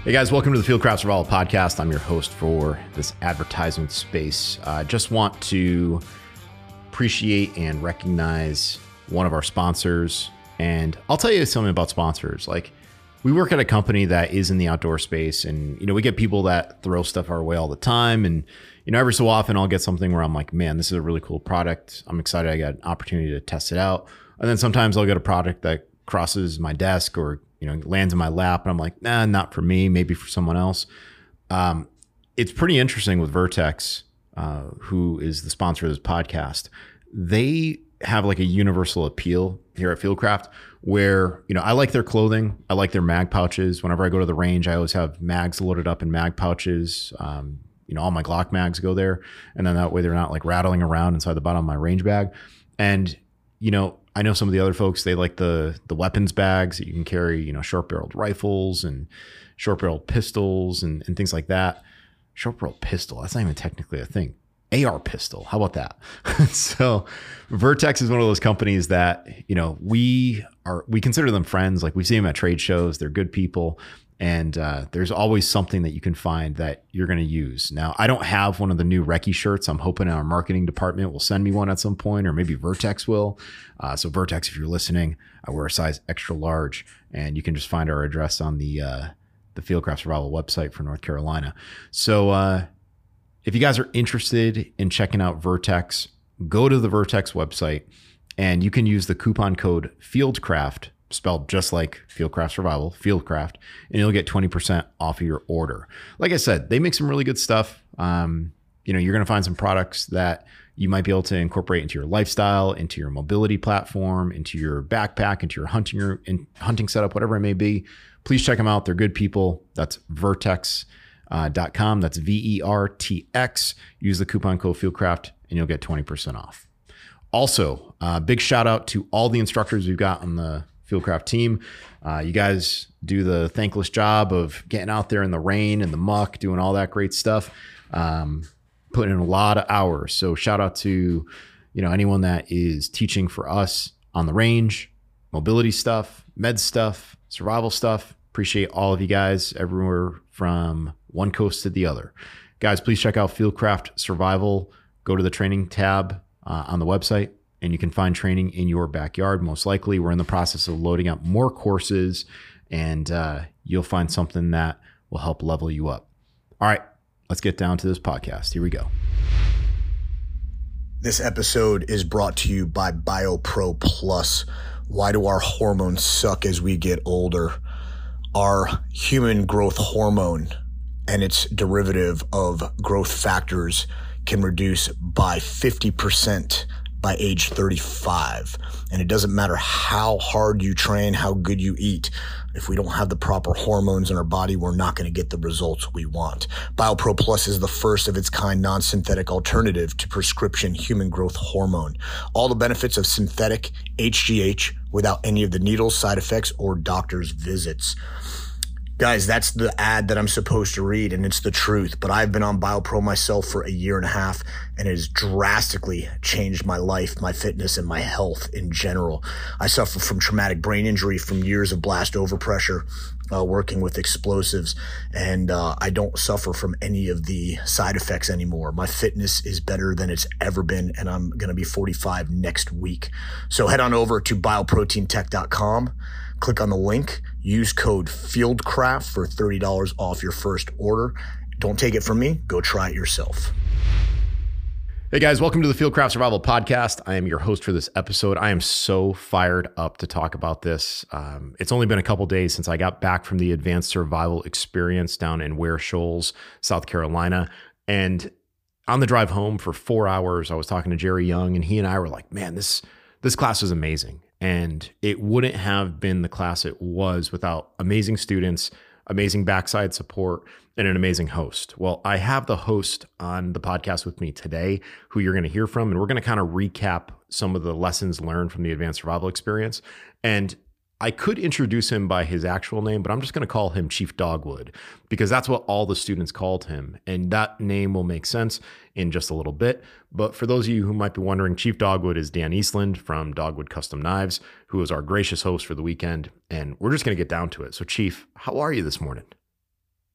Hey guys, welcome to the Fieldcraft Survival Podcast. I'm your host for this advertisement space. I just want to appreciate and recognize one of our sponsors. And I'll tell you something about sponsors. Like, we work at a company that is in the outdoor space, and we get people that throw stuff our way all the time. And every so often I'll get something where I'm like, man, this is a really cool product. I'm excited I got an opportunity to test it out. And then sometimes I'll get a product that crosses my desk or lands in my lap, and I'm like, nah, not for me, maybe for someone else. It's pretty interesting with Vertex, who is the sponsor of this podcast. They have like a universal appeal here at Fieldcraft where, I like their clothing. I like their mag pouches. Whenever I go to the range, I always have mags loaded up in mag pouches. All my Glock mags go there. And then that way they're not like rattling around inside the bottom of my range bag. And, I know some of the other folks, they like the weapons bags that you can carry, short barreled rifles and short barreled pistols and things like that. Short barreled pistol, that's not even technically a thing. AR pistol, how about that? So Vertex is one of those companies that, we consider them friends. Like, we see them at trade shows, they're good people. And there's always something that you can find that you're going to use. Now, I don't have one of the new Recce shirts. I'm hoping our marketing department will send me one at some point, or maybe Vertex will. So Vertex, if you're listening, I wear a size extra large, and you can just find our address on the Fieldcraft Survival website for North Carolina. So if you guys are interested in checking out Vertex, go to the Vertex website, and you can use the coupon code FIELDCRAFT, spelled just like Fieldcraft Survival, Fieldcraft, and you'll get 20% off of your order. Like I said, they make some really good stuff. You're going to find some products that you might be able to incorporate into your lifestyle, into your mobility platform, into your backpack, into your hunting setup, whatever it may be. Please check them out. They're good people. That's vertex.com. That's VERTX. Use the coupon code Fieldcraft and you'll get 20% off. Also, big shout out to all the instructors we've got on the Fieldcraft team. You guys do the thankless job of getting out there in the rain and the muck, doing all that great stuff, putting in a lot of hours. So shout out to anyone that is teaching for us on the range, mobility stuff, med stuff, survival stuff. Appreciate all of you guys everywhere from one coast to the other. Guys, please check out Fieldcraft Survival. Go to the training tab on the website, and you can find training in your backyard. Most likely, we're in the process of loading up more courses, and you'll find something that will help level you up. All right, let's get down to this podcast. Here we go. This episode is brought to you by BioPro Plus. Why do our hormones suck as we get older? Our human growth hormone and its derivative of growth factors can reduce by 50% by age 35. And it doesn't matter how hard you train, how good you eat. If we don't have the proper hormones in our body, we're not going to get the results we want. BioPro Plus is the first of its kind non-synthetic alternative to prescription human growth hormone. All the benefits of synthetic HGH without any of the needles, side effects, or doctor's visits. Guys, that's the ad that I'm supposed to read, and it's the truth. But I've been on BioPro myself for a year and a half, and it has drastically changed my life, my fitness, and my health in general. I suffer from traumatic brain injury from years of blast overpressure, working with explosives, and I don't suffer from any of the side effects anymore. My fitness is better than it's ever been, and I'm going to be 45 next week. So head on over to bioproteintech.com. Click on the link, use code FIELDCRAFT for $30 off your first order. Don't take it from me. Go try it yourself. Hey guys, welcome to the Fieldcraft Survival Podcast. I am your host for this episode. I am so fired up to talk about this. It's only been a couple days since I got back from the advanced survival experience down in Ware Shoals, South Carolina. And on the drive home for 4 hours, I was talking to Jerry Young, and he and I were like, man, this class was amazing. And it wouldn't have been the class it was without amazing students, amazing backside support, and an amazing host. Well, I have the host on the podcast with me today who you're going to hear from, and we're going to kind of recap some of the lessons learned from the advanced survival experience. And I could introduce him by his actual name, but I'm just going to call him Chief Dogwood because that's what all the students called him. And that name will make sense in just a little bit. But for those of you who might be wondering, Chief Dogwood is Dan Eastland from Dogwood Custom Knives, who is our gracious host for the weekend. And we're just going to get down to it. So Chief, how are you this morning?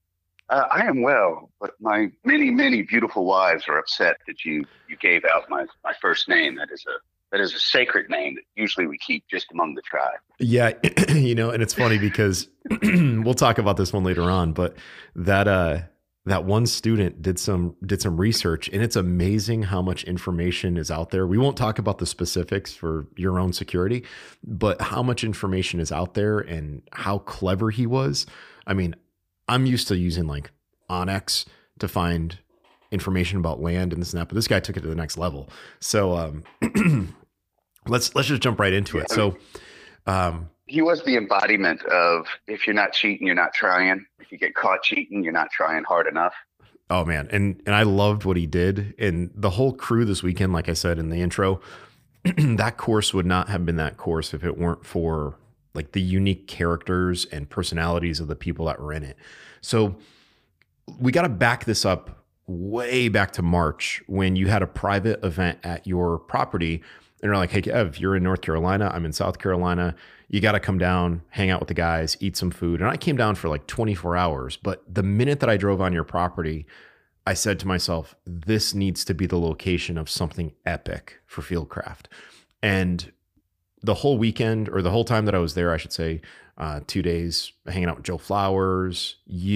I am well, but my many, many beautiful wives are upset that you gave out my first name. That is a sacred name that usually we keep just among the tribe. Yeah, and it's funny because we'll talk about this one later on, but that one student did some research, and it's amazing how much information is out there. We won't talk about the specifics for your own security, but how much information is out there and how clever he was. I mean, I'm used to using like Onyx to find information about land and this and that, but this guy took it to the next level. So let's just jump right into it. So he was the embodiment of, if you're not cheating, you're not trying. If you get caught cheating, you're not trying hard enough. Oh man. And I loved what he did. And the whole crew this weekend, like I said in the intro, that course would not have been that course if it weren't for like the unique characters and personalities of the people that were in it. So we got to back this up way back to March when you had a private event at your property and you're like, hey, Kev, you're in North Carolina. I'm in South Carolina. You got to come down, hang out with the guys, eat some food. And I came down for like 24 hours. But the minute that I drove on your property, I said to myself, this needs to be the location of something epic for Fieldcraft. And the whole weekend, or the whole time that I was there, I should say, 2 days hanging out with Joe Flowers,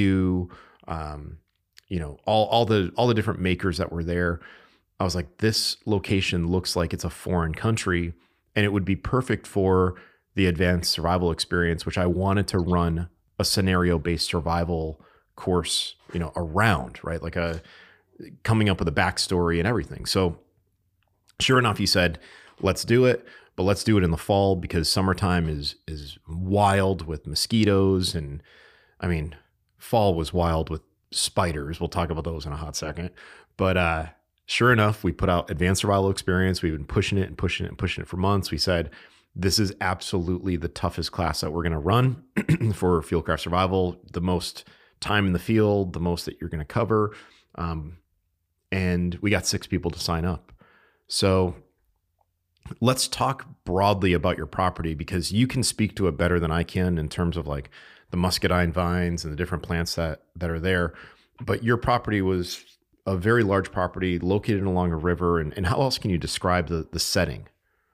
all the different makers that were there. I was like, this location looks like it's a foreign country, and it would be perfect for the advanced survival experience, which I wanted to run a scenario-based survival course, around, right? Like coming up with a backstory and everything. So sure enough, he said, let's do it. But let's do it in the fall because summertime is wild with mosquitoes. And I mean, fall was wild with spiders. We'll talk about those in a hot second. But sure enough, we put out Advanced Survival Experience. We've been pushing it and pushing it and pushing it for months. We said, this is absolutely the toughest class that we're going to run for Fieldcraft Survival, the most time in the field, the most that you're going to cover. And we got 6 people to sign up. So let's talk broadly about your property because you can speak to it better than I can in terms of like the muscadine vines and the different plants that are there. But your property was a very large property located along a river. And how else can you describe the setting?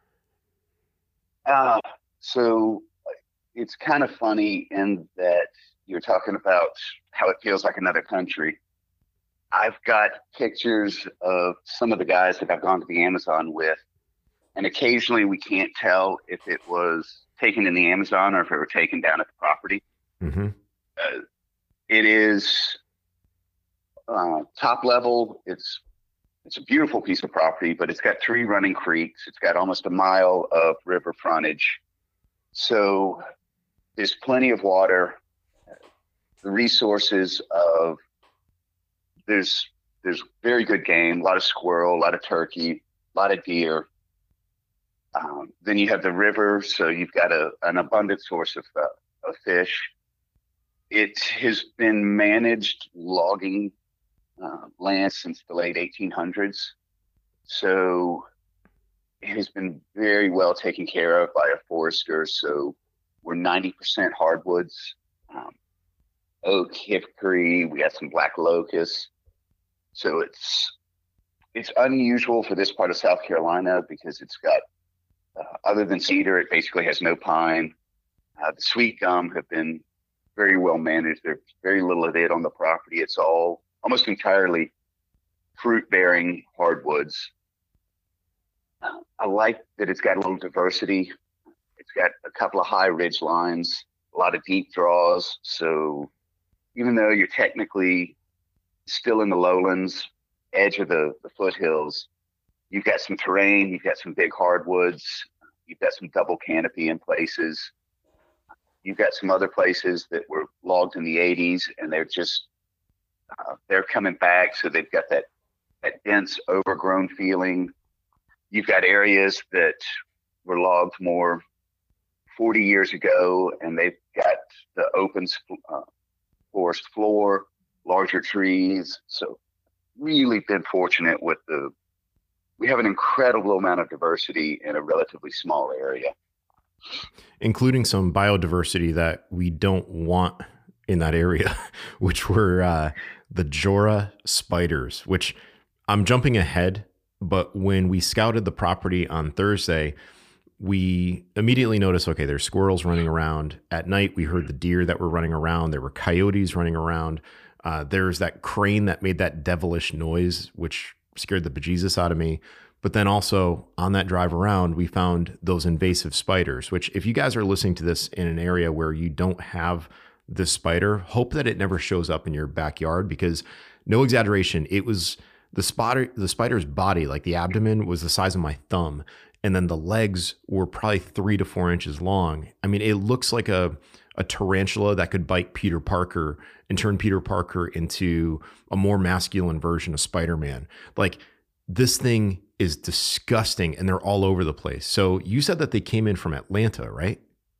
So it's kind of funny in that you're talking about how it feels like another country. I've got pictures of some of the guys that I've gone to the Amazon with. And occasionally we can't tell if it was taken in the Amazon or if it were taken down at the property. Mm-hmm. It is top level. It's a beautiful piece of property, but it's got 3 running creeks. It's got almost a mile of river frontage. So there's plenty of water. The resources of there's very good game, a lot of squirrel, a lot of turkey, a lot of deer. Then you have the river, so you've got an abundant source of fish. It has been managed logging land since the late 1800s, so it has been very well taken care of by a forester. So we're 90% hardwoods, oak, hickory. We got some black locust. So it's unusual for this part of South Carolina because it's got other than cedar, it basically has no pine. The sweet gum have been very well managed. There's very little of it on the property. It's all almost entirely fruit-bearing hardwoods. I like that it's got a little diversity. It's got a couple of high ridge lines, a lot of deep draws. So even though you're technically still in the lowlands, edge of the foothills, you've got some terrain, you've got some big hardwoods, you've got some double canopy in places. You've got some other places that were logged in the 80s and they're coming back. So they've got that dense overgrown feeling. You've got areas that were logged more 40 years ago and they've got the open forest floor, larger trees. So really been fortunate we have an incredible amount of diversity in a relatively small area. Including some biodiversity that we don't want in that area, which were the Jura spiders, which I'm jumping ahead. But when we scouted the property on Thursday, we immediately noticed, okay, there's squirrels running around. At night, we heard the deer that were running around. There were coyotes running around. There's that crane that made that devilish noise, which scared the bejesus out of me. But then also on that drive around, we found those invasive spiders, which if you guys are listening to this in an area where you don't have this spider, hope that it never shows up in your backyard, because no exaggeration, it was the spider's body, like the abdomen was the size of my thumb. And then the legs were probably 3 to 4 inches long. I mean, it looks like a tarantula that could bite Peter Parker and turn Peter Parker into a more masculine version of Spider-Man. Like, this thing is disgusting, and they're all over the place. So you said that they came in from Atlanta, right?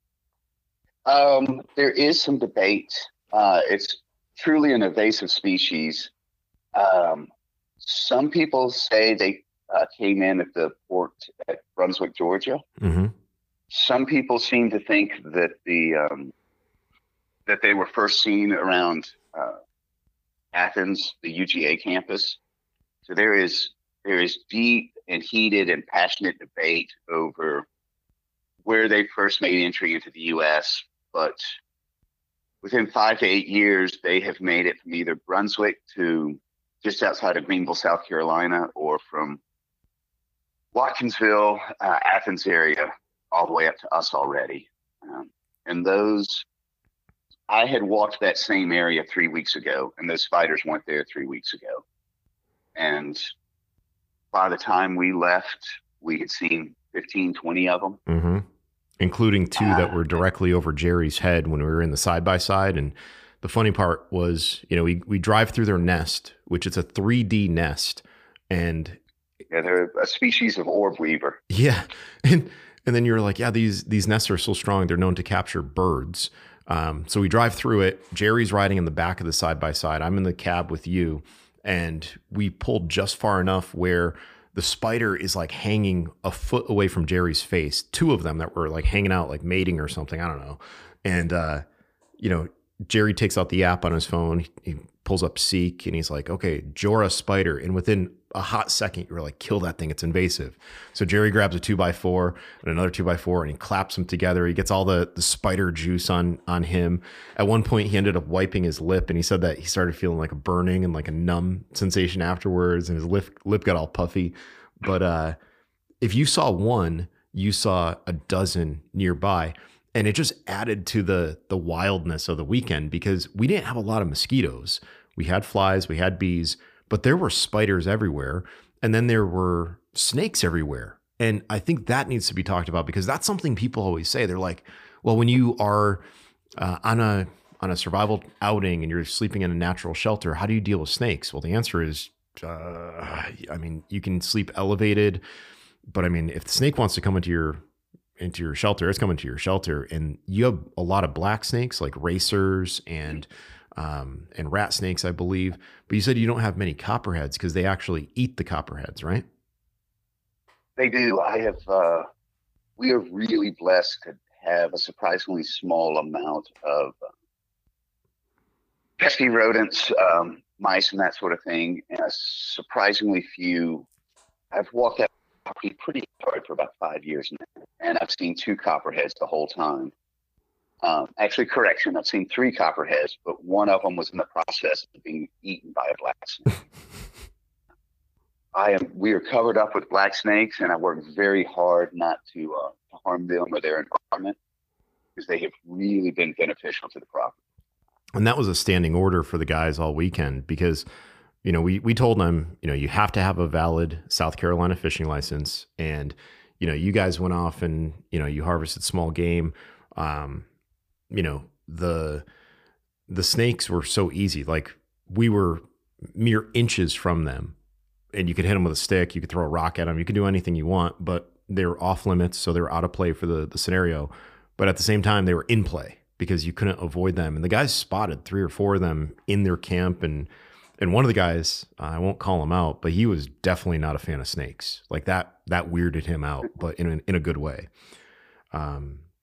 There is some debate. It's truly an invasive species. Some people say they came in at the port at Brunswick, Georgia. Mm-hmm. Some people seem to think that that they were first seen around Athens, the UGA campus. So there is deep and heated and passionate debate over where they first made entry into the U.S., but within 5 to 8 years, they have made it from either Brunswick to just outside of Greenville, South Carolina, or from Watkinsville, Athens area, all the way up to us already. And those, I had walked that same area 3 weeks ago, and those spiders weren't there 3 weeks ago. And by the time we left, we had seen 15, 20 of them. Mm-hmm. Including 2 that were directly over Jerry's head when we were in the side-by-side. And the funny part was, you know, we drive through their nest, which is a 3D nest. And yeah, they're a species of orb weaver. Yeah. And then you're like, yeah, these nests are so strong, they're known to capture birds. So we drive through it. Jerry's riding in the back of the side-by-side. I'm in the cab with you. And we pulled just far enough where the spider is like hanging a foot away from Jerry's face. 2 of them that were like hanging out, like mating or something. I don't know. And, you know, Jerry takes out the app on his phone. He pulls up Seek and he's like, okay, Jura spider. And within a hot second, you're like, kill that thing. It's invasive. So Jerry grabs a 2x4 and another 2x4 and he claps them together. He gets all the spider juice on him. At one point, he ended up wiping his lip, and he said that he started feeling like a burning and like a numb sensation afterwards, and his lip got all puffy. But if you saw one, you saw a dozen nearby. And it just added to the wildness of the weekend, because we didn't have a lot of mosquitoes. We had flies, we had bees, but there were spiders everywhere. And then there were snakes everywhere. And I think that needs to be talked about, because that's something people always say. They're like, well, when you are on a survival outing and you're sleeping in a natural shelter, how do you deal with snakes? Well, the answer is, I mean, you can sleep elevated, but I mean, if the snake wants to come into your shelter, it's coming to your shelter. And you have a lot of black snakes, like racers and rat snakes, I believe. But you said you don't have many copperheads, because they actually eat the copperheads, right? They do. We are really blessed to have a surprisingly small amount of pesky rodents, mice and that sort of thing, and a surprisingly few. I've walked that property pretty hard for about 5 years now, and I've seen 2 copperheads the whole time. Actually, correction, I've seen 3 copperheads, but one of them was in the process of being eaten by a black snake. We are covered up with black snakes, and I work very hard not to harm them or their environment, because they have really been beneficial to the property. And that was a standing order for the guys all weekend, because, you know, we told them, you know, you have to have a valid South Carolina fishing license. And, you know, you guys went off and, you know, you harvested small game. You know, the snakes were so easy. Like, we were mere inches from them, and you could hit them with a stick. You could throw a rock at them. You could do anything you want, but they were off limits. So they were out of play for the scenario. But at the same time, they were in play, because you couldn't avoid them. And the guys spotted 3 or 4 of them in their camp. And one of the guys, I won't call him out, but he was definitely not a fan of snakes. Like, that weirded him out, but in a good way.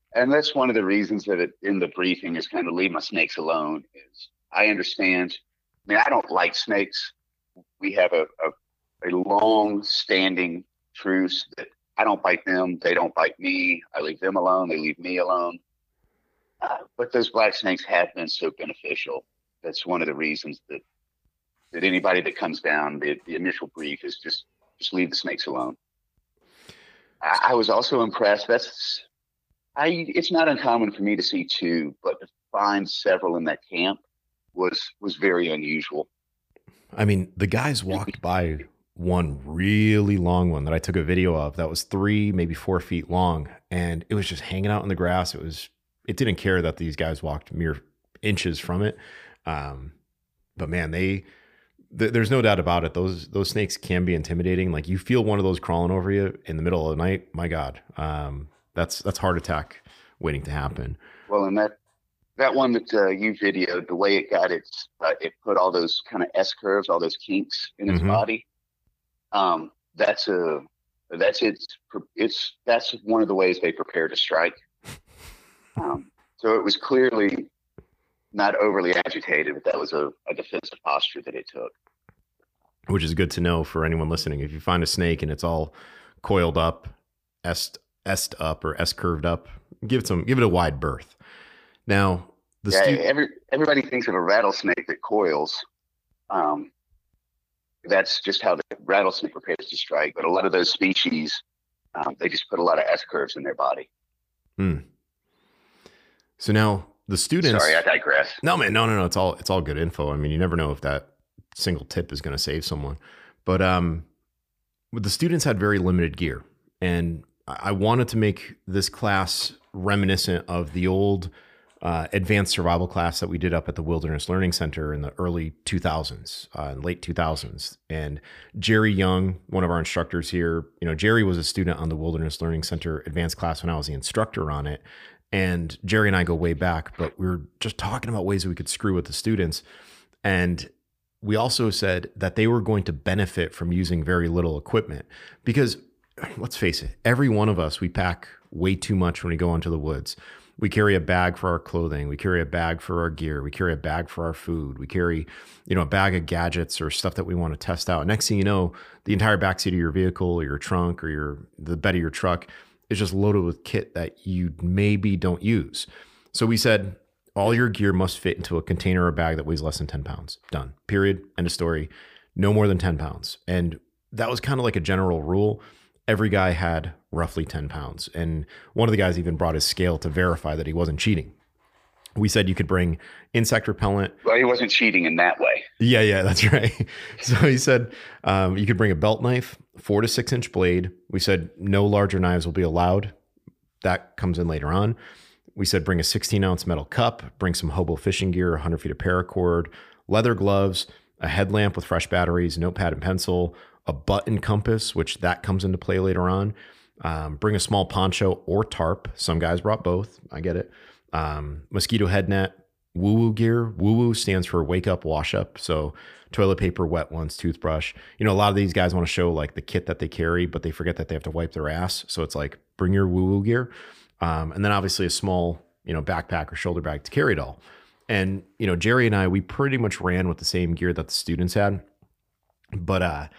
And that's one of the reasons that in the briefing is kind of leave my snakes alone. Is I understand. I mean, I don't like snakes. We have a long standing truce that I don't bite them. They don't bite me. I leave them alone. They leave me alone. But those black snakes have been so beneficial. That's one of the reasons that anybody that comes down, the initial brief is just leave the snakes alone. I was also impressed. It's not uncommon for me to see two, but to find several in that camp was very unusual. I mean, the guys walked by one really long one that I took a video of that was 3, maybe 4 feet long, and it was just hanging out in the grass. It didn't care that these guys walked mere inches from it. But man, there's no doubt about it. Those snakes can be intimidating. Like, you feel one of those crawling over you in the middle of the night. My God. That's heart attack waiting to happen. Well, and that one that you videoed, the way it got it put all those kind of S curves, all those kinks in its body. That's one of the ways they prepare to strike. So it was clearly not overly agitated, but that was a defensive posture that it took. Which is good to know for anyone listening. If you find a snake and it's all coiled up, S up or S curved up, give it a wide berth. Now, everybody thinks of a rattlesnake that coils. That's just how the rattlesnake prepares to strike. But a lot of those species, they just put a lot of S curves in their body. So now the students. Sorry, I digress. No, man, no. It's all good info. I mean, you never know if that single tip is going to save someone. But the students had very limited gear, and I wanted to make this class reminiscent of the old advanced survival class that we did up at the Wilderness Learning Center in the early 2000s, late 2000s. And Jerry Young, one of our instructors here, Jerry was a student on the Wilderness Learning Center advanced class when I was the instructor on it. And Jerry and I go way back, but we were just talking about ways that we could screw with the students. And we also said that they were going to benefit from using very little equipment because, let's face it, every one of us, we pack way too much when we go into the woods. We carry a bag for our clothing. We carry a bag for our gear. We carry a bag for our food. We carry, a bag of gadgets or stuff that we want to test out. Next thing you know, the entire backseat of your vehicle or your trunk or the bed of your truck is just loaded with kit that you maybe don't use. So we said, all your gear must fit into a container or bag that weighs less than 10 pounds. Done. Period. End of story. No more than 10 pounds. And that was kind of like a general rule. Every guy had roughly 10 pounds. And one of the guys even brought his scale to verify that he wasn't cheating. We said you could bring insect repellent. Well, he wasn't cheating in that way. Yeah, that's right. So he said you could bring a belt knife, 4 to 6 inch blade. We said no larger knives will be allowed. That comes in later on. We said bring a 16-ounce metal cup, bring some hobo fishing gear, 100 feet of paracord, leather gloves, a headlamp with fresh batteries, notepad and pencil, a button compass, which that comes into play later on. Bring a small poncho or tarp. Some guys brought both. I get it. Mosquito head net, woo-woo gear. Woo-woo stands for wake up, wash up. So toilet paper, wet ones, toothbrush. A lot of these guys want to show like the kit that they carry, but they forget that they have to wipe their ass. So it's like, bring your woo-woo gear. And then obviously a small, backpack or shoulder bag to carry it all. And, Jerry and I, we pretty much ran with the same gear that the students had. But,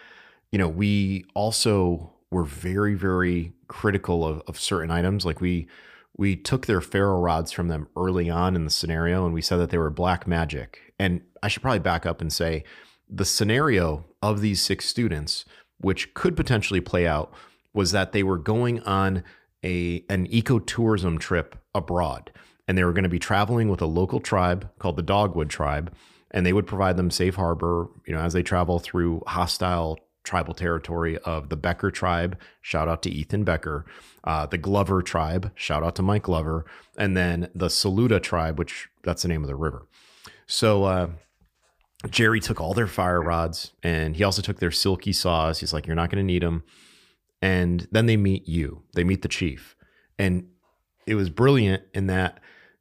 we also were very, very critical of certain items. Like we took their ferro rods from them early on in the scenario, and we said that they were black magic. And I should probably back up and say the scenario of these 6 students, which could potentially play out, was that they were going on an ecotourism trip abroad, and they were going to be traveling with a local tribe called the Dogwood Tribe, and they would provide them safe harbor, as they travel through hostile tribal territory of the Becker tribe. Shout out to Ethan Becker. The Glover tribe. Shout out to Mike Glover. And then the Saluda tribe, which that's the name of the river. So Jerry took all their fire rods, and he also took their silky saws. He's like, you're not going to need them. And then they meet you. They meet the chief. And it was brilliant in that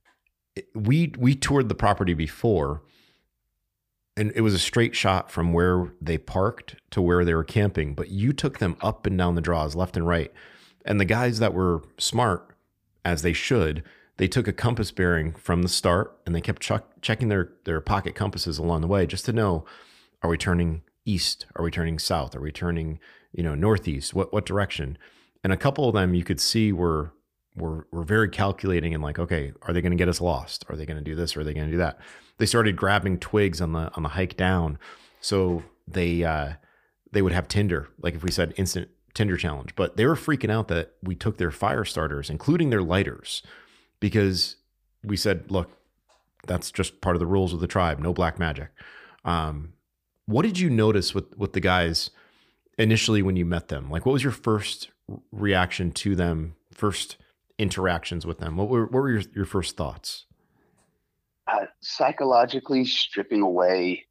we toured the property before, and it was a straight shot from where they parked to where they were camping. But you took them up and down the draws, left and right. And the guys that were smart as they should, they took a compass bearing from the start and they kept checking their pocket compasses along the way just to know, are we turning east? Are we turning south? Are we turning, northeast? What direction? And a couple of them you could see were very calculating and like, okay, are they going to get us lost? Are they going to do this? Or are they going to do that? They started grabbing twigs on the hike down. So they would have tinder, like if we said instant tinder challenge, but they were freaking out that we took their fire starters, including their lighters, because we said, look, that's just part of the rules of the tribe. No black magic. What did you notice with the guys initially when you met them? Like, what was your first reaction to them? First interactions with them? What were your first thoughts? Psychologically stripping away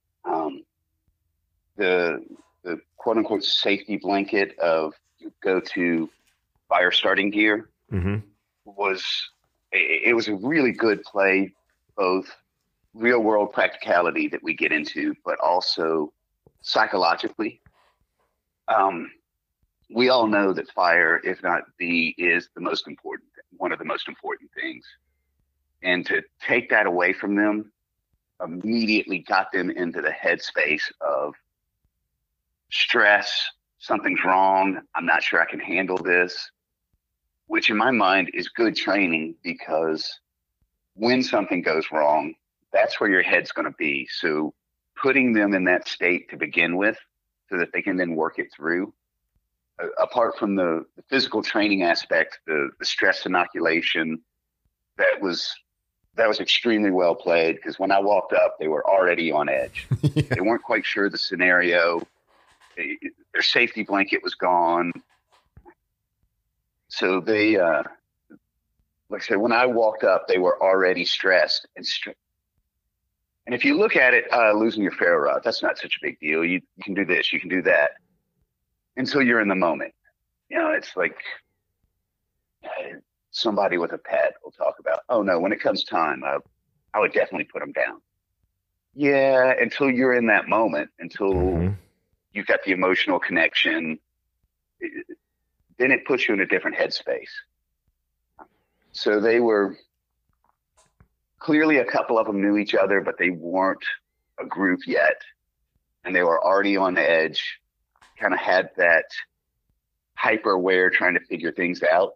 the quote unquote safety blanket of go-to fire starting gear was a really good play, both real world practicality that we get into, but also psychologically. We all know that fire, if not is the most important, one of the most important things. And to take that away from them immediately got them into the headspace of stress, something's wrong, I'm not sure I can handle this, which in my mind is good training, because when something goes wrong, that's where your head's going to be. So putting them in that state to begin with so that they can then work it through, apart from the physical training aspect, the stress inoculation, that was extremely well played, because when I walked up, they were already on edge. Yeah. They weren't quite sure the scenario. Their safety blanket was gone. So they, like I said, when I walked up, they were already stressed. And if you look at it, losing your ferro rod, that's not such a big deal. You can do this, you can do that, until you're in the moment. It's like somebody with a pet will talk about, oh no, when it comes time, I would definitely put them down. Yeah, until you're in that moment, until you've got the emotional connection, then it puts you in a different headspace. So they were clearly, a couple of them knew each other, but they weren't a group yet. And they were already on the edge, kind of had that hyper aware, trying to figure things out.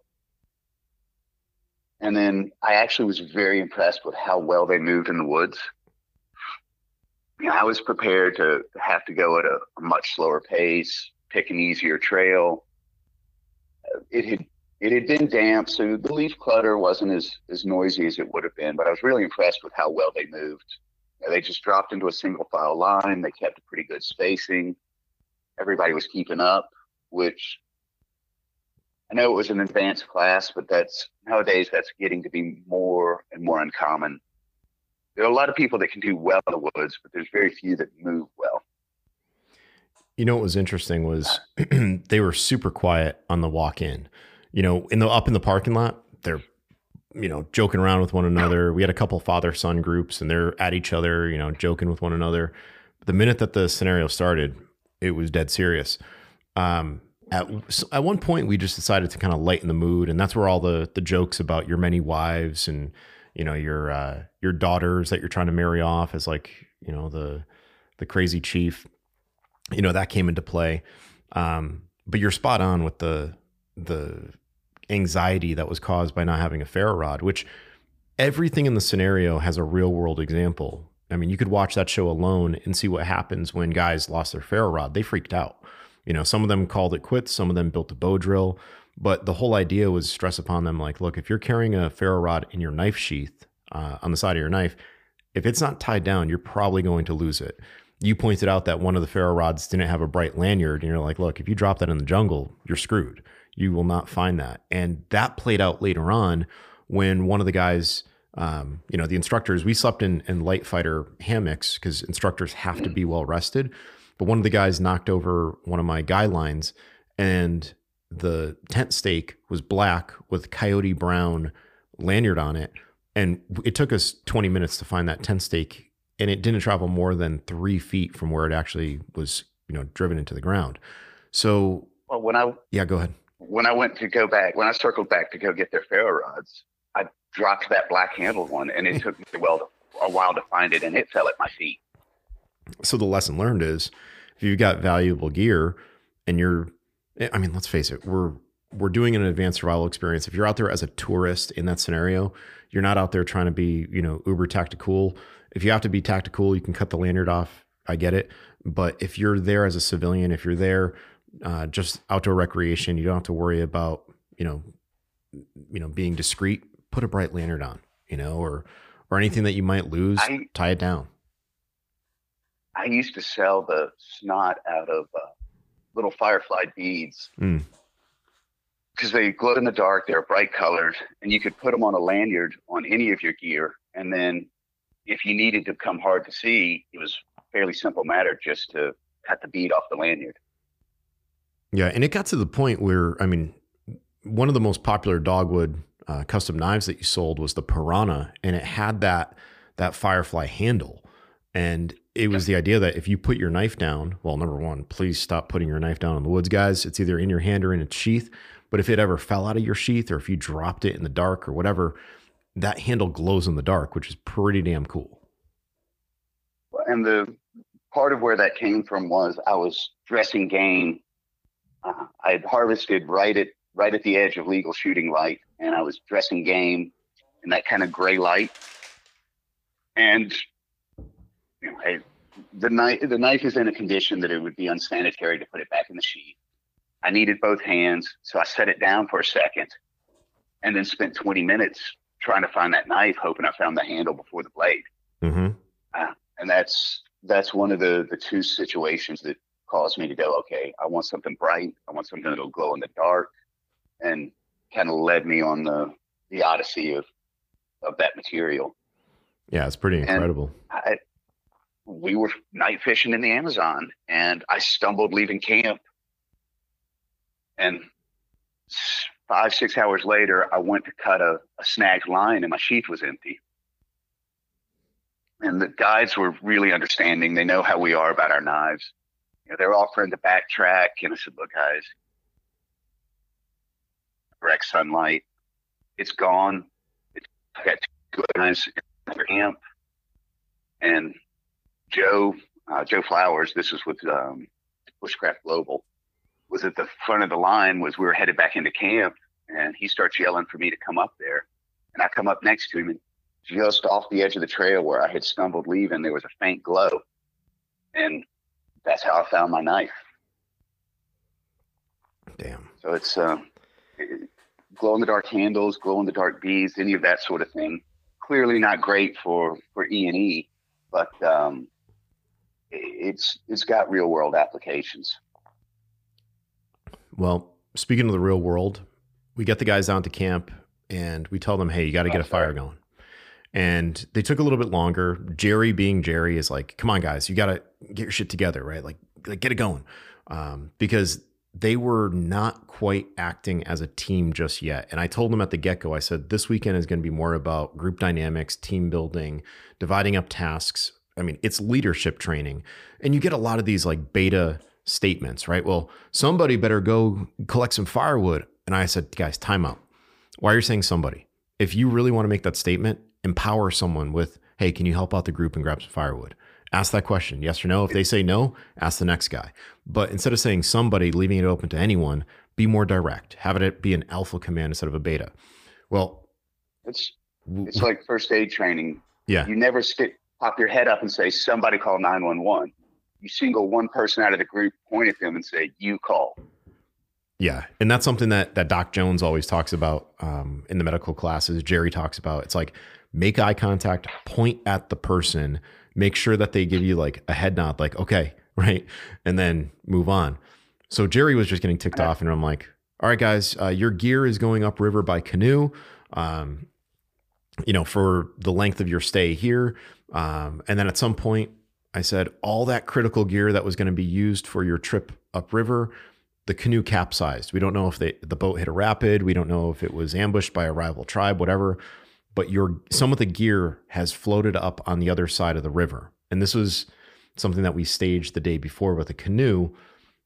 And then I actually was very impressed with how well they moved in the woods. I was prepared to have to go at a much slower pace, pick an easier trail. It had been damp, so the leaf clutter wasn't as noisy as it would have been, but I was really impressed with how well they moved. They just dropped into a single file line. They kept a pretty good spacing. Everybody was keeping up, which I know it was an advanced class, but nowadays that's getting to be more and more uncommon. There are a lot of people that can do well in the woods, but there's very few that move well. What was interesting was they were super quiet on the walk in. Up in the parking lot, they're, joking around with one another. We had a couple father-son groups, and they're at each other, joking with one another. But the minute that the scenario started, it was dead serious. At one point, we just decided to kind of lighten the mood, and that's where all the jokes about your many wives and your daughters that you're trying to marry off as like the crazy chief, that came into play. But you're spot on with the anxiety that was caused by not having a ferro rod, which everything in the scenario has a real world example. I mean, you could watch that show alone and see what happens when guys lost their ferro rod. They freaked out. Some of them called it quits. Some of them built a bow drill, but the whole idea was stress upon them. Like, look, if you're carrying a ferro rod in your knife sheath on the side of your knife, if it's not tied down, you're probably going to lose it. You pointed out that one of the ferro rods didn't have a bright lanyard, and you're like, look, if you drop that in the jungle, you're screwed. You will not find that. And that played out later on when one of the guys, the instructors, we slept in light fighter hammocks because instructors have to be well rested. But one of the guys knocked over one of my guy lines, and the tent stake was black with coyote brown lanyard on it. And it took us 20 minutes to find that tent stake, and it didn't travel more than 3 feet from where it actually was, driven into the ground. So, well, yeah, go ahead. when I circled back to go get their ferro rods, I dropped that black handled one, and it took me a while to find it, and it fell at my feet. So the lesson learned is, if you've got valuable gear and let's face it, we're doing an advanced survival experience. If you're out there as a tourist in that scenario, you're not out there trying to be, uber tactical. If you have to be tactical, you can cut the lanyard off. I get it. But if you're there as a civilian, if you're there just outdoor recreation, you don't have to worry about, being discreet. Put a bright lanyard on, or anything that you might lose, tie it down. I used to sell the snot out of little firefly beads because they glow in the dark. They're bright colored, and you could put them on a lanyard on any of your gear. And then if you needed to come hard to see, it was a fairly simple matter just to cut the bead off the lanyard. Yeah. And it got to the point where, one of the most popular dogwood custom knives that you sold was the Piranha, and it had that firefly handle. And it was the idea that if you put your knife down, well, number one, please stop putting your knife down in the woods, guys. It's either in your hand or in its sheath. But if it ever fell out of your sheath, or if you dropped it in the dark or whatever, that handle glows in the dark, which is pretty damn cool. And the part of where that came from was I was dressing game. I had harvested right at the edge of legal shooting light, and I was dressing game in that kind of gray light. And the knife is in a condition that it would be unsanitary to put it back in the sheath. I needed both hands, so I set it down for a second and then spent 20 minutes trying to find that knife, hoping I found the handle before the blade. Mm-hmm. And that's one of the two situations that caused me to go, okay, I want something bright. I want something that'll glow in the dark, and kind of led me on the odyssey of that material. Yeah, it's pretty incredible. We were night fishing in the Amazon, and I stumbled leaving camp. And 5-6 hours later, I went to cut a snagged line, and my sheath was empty. And the guides were really understanding. They know how we are about our knives. They're offering to backtrack. And I said, look, guys, direct sunlight, it's gone. I got 2 guys in the camp. And Joe Flowers, this was with Bushcraft Global, was at the front of the line. We were headed back into camp, and he starts yelling for me to come up there. And I come up next to him, and just off the edge of the trail where I had stumbled leaving, there was a faint glow. And that's how I found my knife. Damn. So it's glow in the dark handles, glow in the dark beads, any of that sort of thing. Clearly not great for E&E, but it's got real world applications. Well, speaking of the real world, we get the guys down to camp and we tell them, hey, you got to get a fire going. And they took a little bit longer. Jerry, being Jerry, is like, come on, guys, you got to get your shit together, right? Like get it going. Because they were not quite acting as a team just yet. And I told them at the get-go, I said, this weekend is going to be more about group dynamics, team building, dividing up tasks. It's leadership training. And you get a lot of these like beta statements, right? Well, somebody better go collect some firewood. And I said, guys, time out. Why are you saying somebody? If you really want to make that statement, empower someone with, hey, can you help out the group and grab some firewood? Ask that question, yes or no. If they say no, ask the next guy. But instead of saying somebody, leaving it open to anyone, be more direct. Have it be an alpha command instead of a beta. Well, it's like first aid training. Yeah. You never pop your head up and say, somebody call 911. You single one person out of the group, point at them and say, you call. Yeah. And that's something that Doc Jones always talks about in the medical classes. Jerry talks about, it's like, make eye contact, point at the person, make sure that they give you like a head nod, like, okay, right. And then move on. So Jerry was just getting ticked off, and I'm like, all right, guys, your gear is going upriver by canoe, for the length of your stay here. And then at some point I said, all that critical gear that was going to be used for your trip upriver, the canoe capsized. We don't know if the boat hit a rapid. We don't know if it was ambushed by a rival tribe, whatever. But some of the gear has floated up on the other side of the river. And this was something that we staged the day before with a canoe.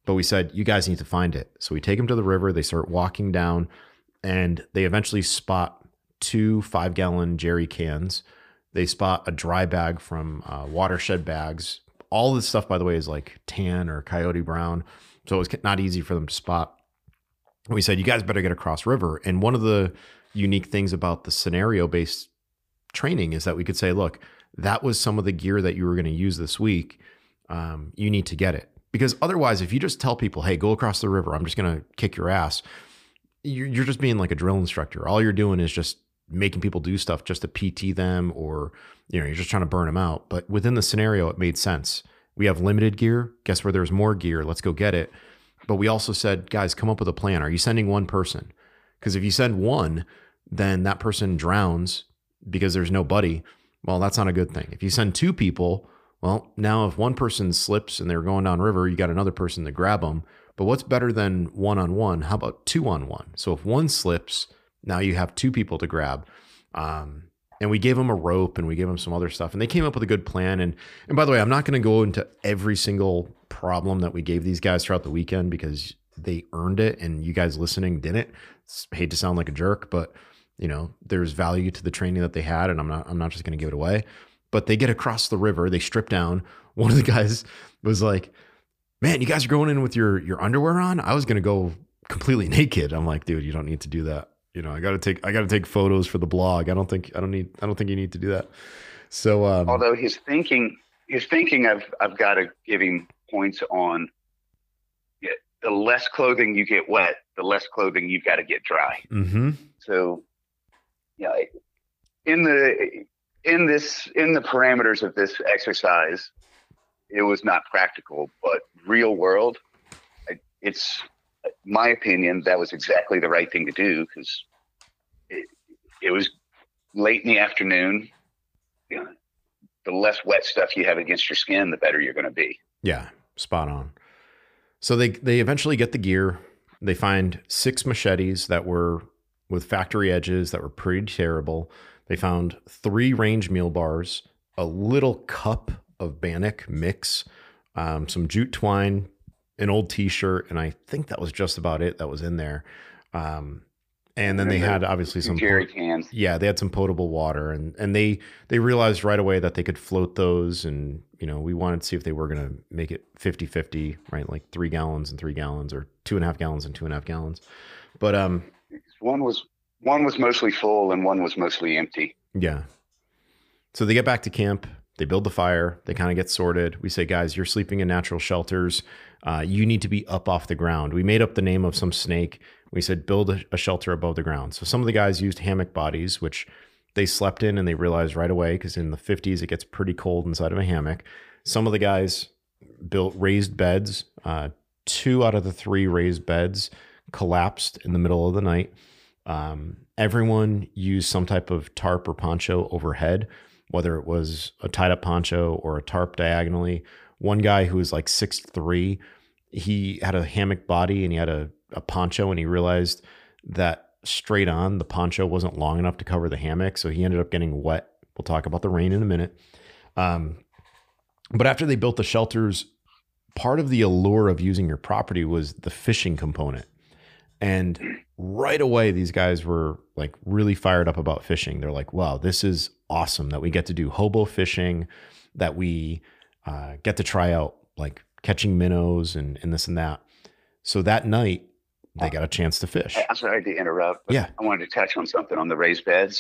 but we said, you guys need to find it. So we take them to the river. They start walking down, and they eventually spot 2 5-gallon jerry cans. They spot a dry bag from Watershed Bags. All this stuff, by the way, is like tan or coyote brown. So it's not easy for them to spot. We said, you guys better get across river. And one of the unique things about the scenario-based training is that we could say, look, that was some of the gear that you were going to use this week. You need to get it. Because otherwise, if you just tell people, hey, go across the river, I'm just going to kick your ass, you're just being like a drill instructor. All you're doing is just making people do stuff just to PT them, or, you know, you're just trying to burn them out. But within the scenario, it made sense. We have limited gear. Guess where there's more gear? Let's go get it. But we also said, guys, come up with a plan. Are you sending one person? Because if you send one, then that person drowns because there's no buddy. Well, that's not a good thing. If you send 2 people, well, now if one person slips and they're going down river, you got another person to grab them. But what's better than 1-on-1? How about 2-on-1? So if one slips, now you have 2 people to grab. And we gave them a rope and we gave them some other stuff, and they came up with a good plan. And by the way, I'm not going to go into every single problem that we gave these guys throughout the weekend because they earned it and you guys listening didn't. Hate to sound like a jerk, but you know, there's value to the training that they had, and I'm not just going to give it away. But they get across the river, they strip down. One of the guys was like, man, you guys are going in with your underwear on? I was going to go completely naked. I'm like, dude, you don't need to do that. You know, I got to take photos for the blog. I don't think you need to do that. So, although his thinking, I've got to give him points on. The less clothing you get wet, the less clothing you've got to get dry. Mm-hmm. So, yeah, in the parameters of this exercise, it was not practical, but real world, it's my opinion, that was exactly the right thing to do, because it was late in the afternoon. You know, the less wet stuff you have against your skin, the better you're going to be. Yeah, spot on. So they eventually get the gear. They find 6 machetes that were with factory edges that were pretty terrible. They found 3 range meal bars, a little cup of Bannock mix, some jute twine, an old t-shirt, and I think that was just about it that was in there. And then they had obviously some jerry cans. Yeah, they had some potable water, and they realized right away that they could float those. And, you know, we wanted to see if they were going to make it 50-50, right? Like 3 gallons and 3 gallons, or 2.5 gallons and 2.5 gallons. But one was mostly full and one was mostly empty. Yeah. So they get back to camp. They build the fire. They kind of get sorted. We say, guys, you're sleeping in natural shelters. You need to be up off the ground. We made up the name of some snake. We said, build a shelter above the ground. So some of the guys used hammock bodies, which they slept in, and they realized right away, because in the 50s, it gets pretty cold inside of a hammock. Some of the guys built raised beds. 2 out of the 3 raised beds collapsed in the middle of the night. Everyone used some type of tarp or poncho overhead, whether it was a tied up poncho or a tarp diagonally. One guy who was like 6'3", he had a hammock body and he had a poncho, and he realized that straight on the poncho wasn't long enough to cover the hammock. So he ended up getting wet. We'll talk about the rain in a minute. But after they built the shelters, part of the allure of using your property was the fishing component. And right away, these guys were like really fired up about fishing. They're like, wow, this is awesome that we get to do hobo fishing, that we get to try out like catching minnows and this and that. So that night, they got a chance to fish. I'm sorry to interrupt, but yeah, I wanted to touch on something on the raised beds.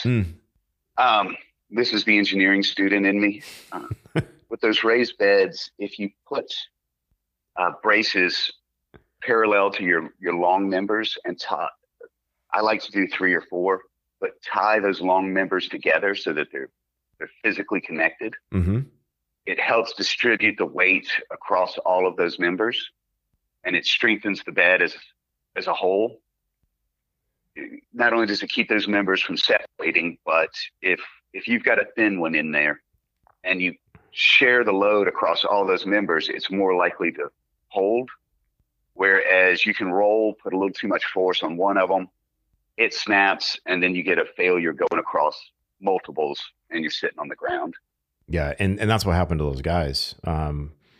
This is the engineering student in me. With those raised beds, if you put braces parallel to your long members and tie, I like to do 3 or 4, but tie those long members together so that they're physically connected. Mm-hmm. It helps distribute the weight across all of those members, and it strengthens the bed as a whole. Not only does it keep those members from separating, but if you've got a thin one in there and you share the load across all those members, it's more likely to hold. Whereas you can put a little too much force on one of them, it snaps, and then you get a failure going across multiples, and you're sitting on the ground. Yeah, and that's what happened to those guys.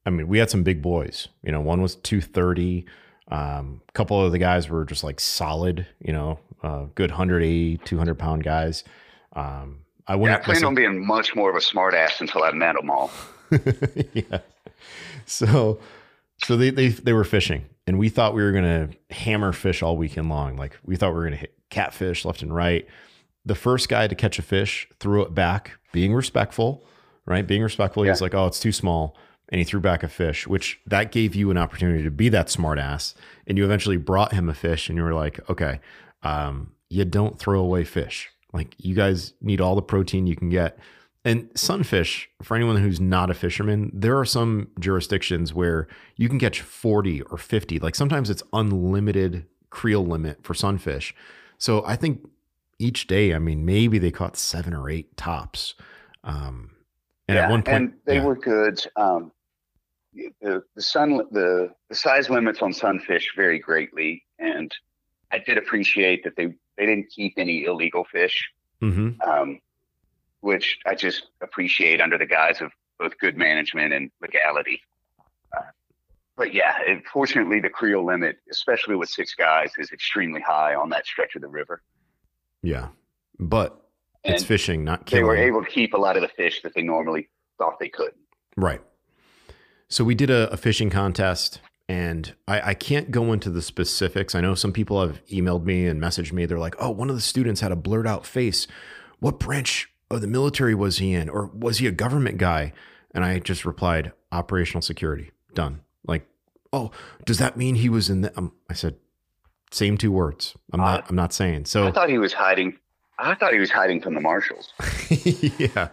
I mean, we had some big boys, you know, one was 230. A couple of the guys were just like solid, you know, good 180, 200-pound guys. I I planned on being much more of a smart ass until I met them all. Yeah. So they were fishing, and we thought we were going to hammer fish all weekend long. Like, we thought we were going to hit catfish left and right. The first guy to catch a fish threw it back, being respectful, right? Being respectful. Yeah. He's like, oh, it's too small. And he threw back a fish, which that gave you an opportunity to be that smart ass. And you eventually brought him a fish, and you were like, okay, you don't throw away fish. Like, you guys need all the protein you can get. And sunfish, for anyone who's not a fisherman, there are some jurisdictions where you can catch 40 or 50. Like, sometimes it's unlimited creel limit for sunfish. So I think each day, I mean, maybe they caught 7 or 8 tops. And at one point, and they were good. The size limits on sunfish vary greatly, and I did appreciate that they didn't keep any illegal fish. Mm-hmm. Which I just appreciate under the guise of both good management and legality. But yeah, fortunately, the creel limit, especially with 6 guys, is extremely high on that stretch of the river. Yeah, but it's fishing, not killing. They were able to keep a lot of the fish that they normally thought they couldn't. Right. So we did a fishing contest, and I can't go into the specifics. I know some people have emailed me and messaged me. They're like, oh, one of the students had a blurred out face. What branch of the military was he in? Or was he a government guy? And I just replied, operational security. Done. Like, oh, does that mean he was in the, I said, same 2 words. I'm not saying. So I thought he was hiding from the marshals. Yeah.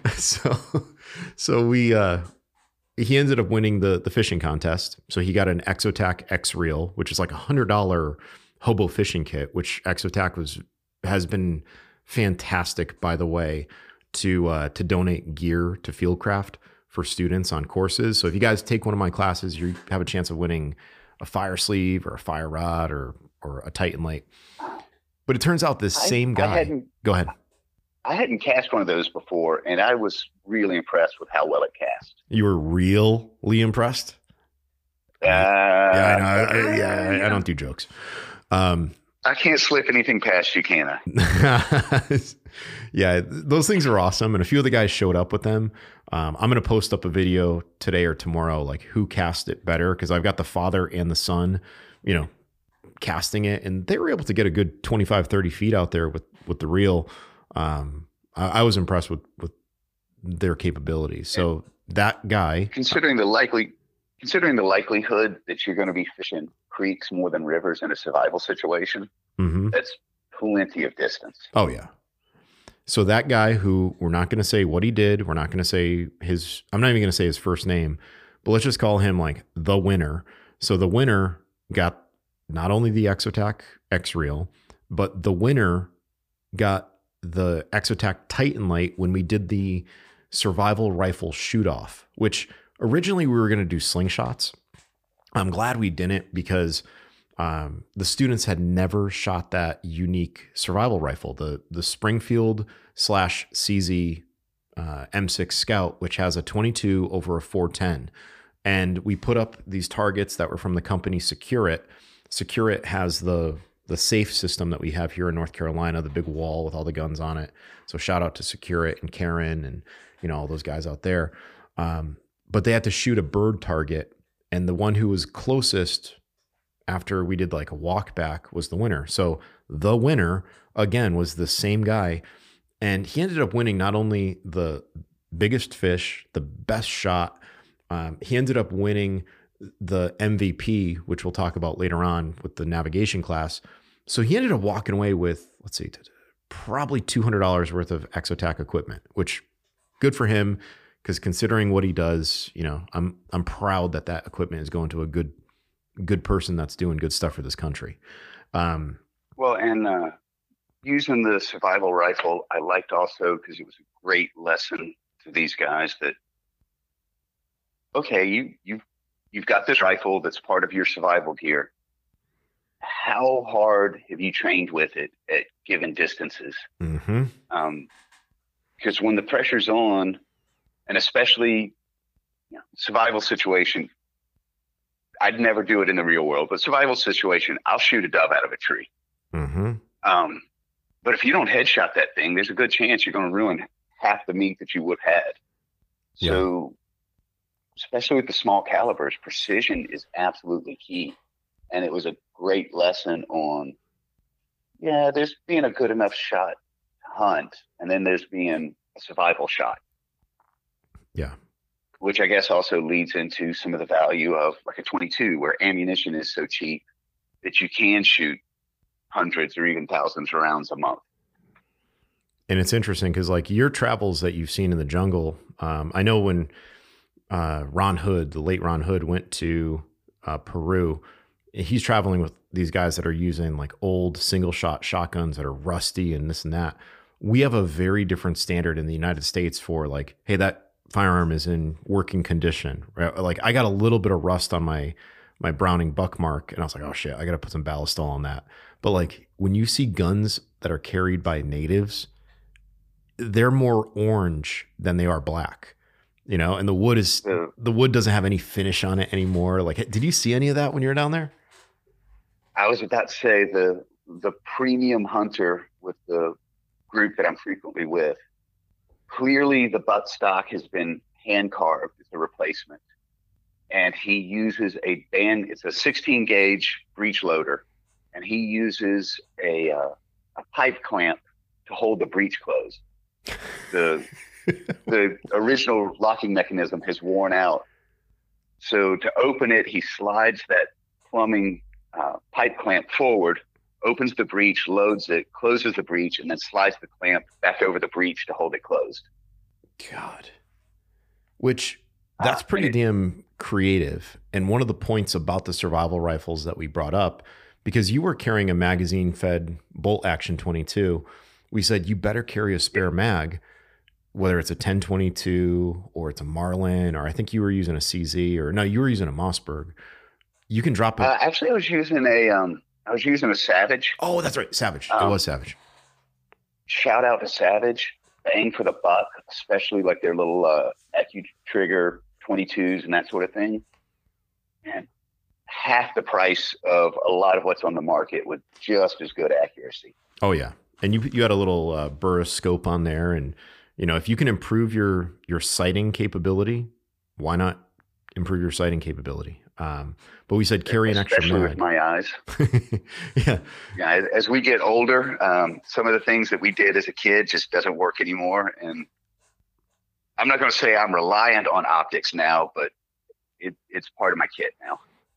So we, he ended up winning the fishing contest. So he got an Exotac X Reel, which is like $100 hobo fishing kit, which Exotac has been fantastic, by the way, to donate gear to Fieldcraft for students on courses. So if you guys take one of my classes, you have a chance of winning a fire sleeve or a fire rod or a Titan light. But it turns out this same guy. Go ahead. I hadn't cast one of those before, and I was really impressed with how well it cast. You were really impressed? Yeah, I know. I don't do jokes. I can't slip anything past you, can I? Yeah, those things are awesome. And a few of the guys showed up with them. I'm going to post up a video today or tomorrow, like who cast it better. Cause I've got the father and the son, you know, casting it, and they were able to get a good 25, 30 feet out there with the reel. I was impressed with their capabilities. So that guy, considering the likelihood that you're going to be fishing creeks more than rivers in a survival situation, mm-hmm. That's plenty of distance. Oh yeah. So that guy, who we're not going to say what he did, we're not going to say I'm not even going to say his first name, but let's just call him like the winner. So the winner got not only the Exotac X Reel, but the winner got the Exotac Titan Light when we did the survival rifle shoot off, which originally we were going to do slingshots. I'm glad we didn't, because the students had never shot that unique survival rifle, the Springfield /CZ M6 Scout, which has a 22 over a 410. And we put up these targets that were from the company Secure-It. Secure-It has the safe system that we have here in North Carolina, the big wall with all the guns on it. So shout out to Secure-It and Karen and, you know, all those guys out there. But they had to shoot a bird target, and the one who was closest after we did like a walk back was the winner. So the winner again was the same guy, and he ended up winning not only the biggest fish, the best shot, he ended up winning the MVP, which we'll talk about later on with the navigation class. So he ended up walking away with, let's see, probably $200 worth of Exotac equipment, which good for him, because considering what he does, you know, I'm proud that equipment is going to a good person that's doing good stuff for this country. Well, and using the survival rifle, I liked also because it was a great lesson to these guys that, okay, you've got this rifle that's part of your survival gear. How hard have you trained with it at given distances? Mm-hmm. Because when the pressure's on, and especially survival situation. I'd never do it in the real world, but survival situation, I'll shoot a dove out of a tree. Mm-hmm. But if you don't headshot that thing, there's a good chance you're going to ruin half the meat that you would have had. So, especially with the small calibers, precision is absolutely key. And it was a great lesson on, there's being a good enough shot to hunt, and then there's being a survival shot. Yeah. Which I guess also leads into some of the value of like a 22, where ammunition is so cheap that you can shoot hundreds or even thousands of rounds a month. And it's interesting because like your travels that you've seen in the jungle, I know when Ron Hood, the late Ron Hood, went to Peru, he's traveling with these guys that are using like old single shot shotguns that are rusty and this and that. We have a very different standard in the United States for like, hey, that firearm is in working condition, right? Like I got a little bit of rust on my Browning Buckmark, and I was like, oh shit, I got to put some Ballistol on that. But like when you see guns that are carried by natives, they're more orange than they are black, you know, and the wood doesn't have any finish on it anymore. Like, did you see any of that when you were down there? I was about to say the premium hunter with the group that I'm frequently with, clearly the buttstock has been hand carved as a replacement. And he uses it's a 16 gauge breech loader, and he uses a pipe clamp to hold the breech closed. The original locking mechanism has worn out. So to open it, he slides that plumbing pipe clamp forward, opens the breech, loads it, closes the breech, and then slides the clamp back over the breech to hold it closed. God. Which, that's pretty damn creative. And one of the points about the survival rifles that we brought up, because you were carrying a magazine-fed bolt action 22, we said you better carry a spare mag, whether it's a 10-22 or it's a Marlin, or I think you were using a CZ, or no, you were using a Mossberg. You can drop it. Actually, I was using a Savage. Oh, that's right, Savage. It was Savage. Shout out to Savage. Bang for the buck, especially like their little AccuTrigger 22s and that sort of thing. And half the price of a lot of what's on the market with just as good accuracy. Oh yeah. And you had a little Burris scope on there, and you know, if you can improve your sighting capability, why not improve your sighting capability? But we said carry an extra mag. With my eyes. Yeah. As we get older, some of the things that we did as a kid just doesn't work anymore. And I'm not going to say I'm reliant on optics now, but it's part of my kit now.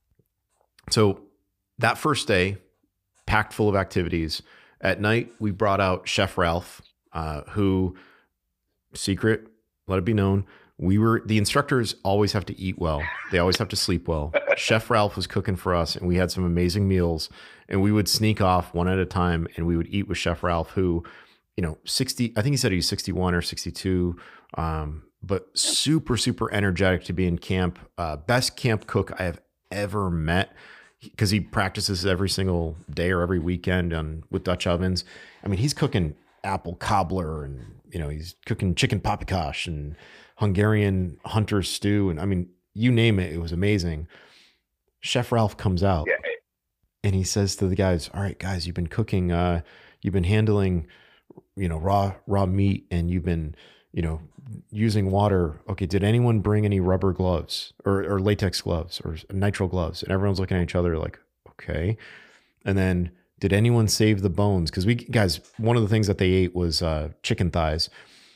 So that first day, packed full of activities. At night, we brought out Chef Ralph, who, secret, let it be known, the instructors always have to eat well. They always have to sleep well. Chef Ralph was cooking for us, and we had some amazing meals, and we would sneak off one at a time, and we would eat with Chef Ralph, who, you know, I think he said he's 61 or 62, but super, super energetic to be in camp. Best camp cook I have ever met, because he practices every single day or every weekend with Dutch ovens. I mean, he's cooking apple cobbler, and, you know, he's cooking chicken paprikash and Hungarian hunter stew. And I mean, you name it, it was amazing. Chef Ralph comes out and he says to the guys, all right, guys, you've been cooking, you've been handling, you know, raw meat, and you've been, you know, using water. Okay. Did anyone bring any rubber gloves or latex gloves or nitrile gloves? And everyone's looking at each other like, okay. And then did anyone save the bones? Cause one of the things that they ate was chicken thighs.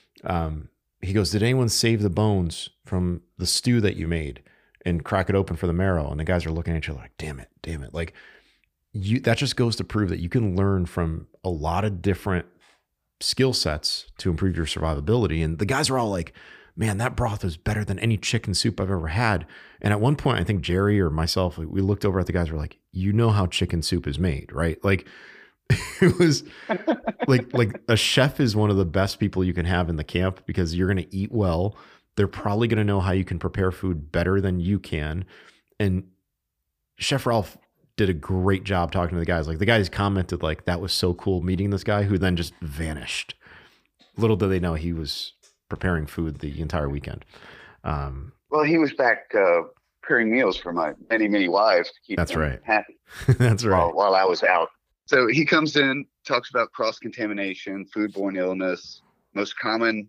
He goes, did anyone save the bones from the stew that you made and crack it open for the marrow? And the guys are looking at each other like, damn it. Like that just goes to prove that you can learn from a lot of different skill sets to improve your survivability. And the guys are all like, man, that broth is better than any chicken soup I've ever had. And at one point, I think Jerry or myself, we looked over at the guys, we're like, you know how chicken soup is made, right? Like it was like a chef is one of the best people you can have in the camp, because you're going to eat well. They're probably going to know how you can prepare food better than you can. And Chef Ralph did a great job talking to the guys. Like the guys commented like, that was so cool meeting this guy, who then just vanished. Little did they know he was preparing food the entire weekend. Well, he was back preparing meals for my many, many wives to keep That's them right. happy That's right. while I was out. So he comes in, talks about cross-contamination, foodborne illness, most common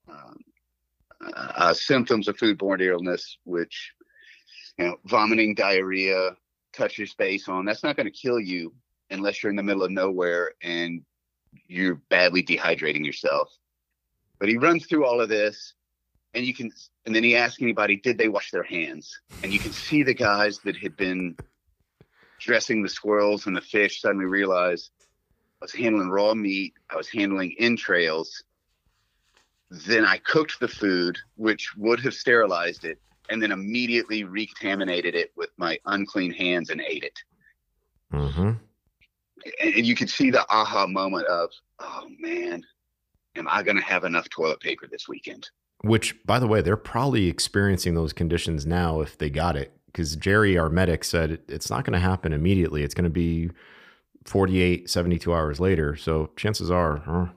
symptoms of foodborne illness, which, vomiting, diarrhea, touch your space on. That's not going to kill you unless you're in the middle of nowhere and you're badly dehydrating yourself. But he runs through all of this, and then he asks anybody, did they wash their hands? And you can see the guys that had been dressing the squirrels and the fish suddenly realize I was handling raw meat, I was handling entrails. Then I cooked the food, which would have sterilized it, and then immediately recontaminated it with my unclean hands and ate it. Mm-hmm. And you could see the aha moment of, oh man, am I going to have enough toilet paper this weekend? Which, by the way, they're probably experiencing those conditions now if they got it. Because Jerry, our medic, said it's not going to happen immediately. It's going to be 48, 72 hours later. So chances are,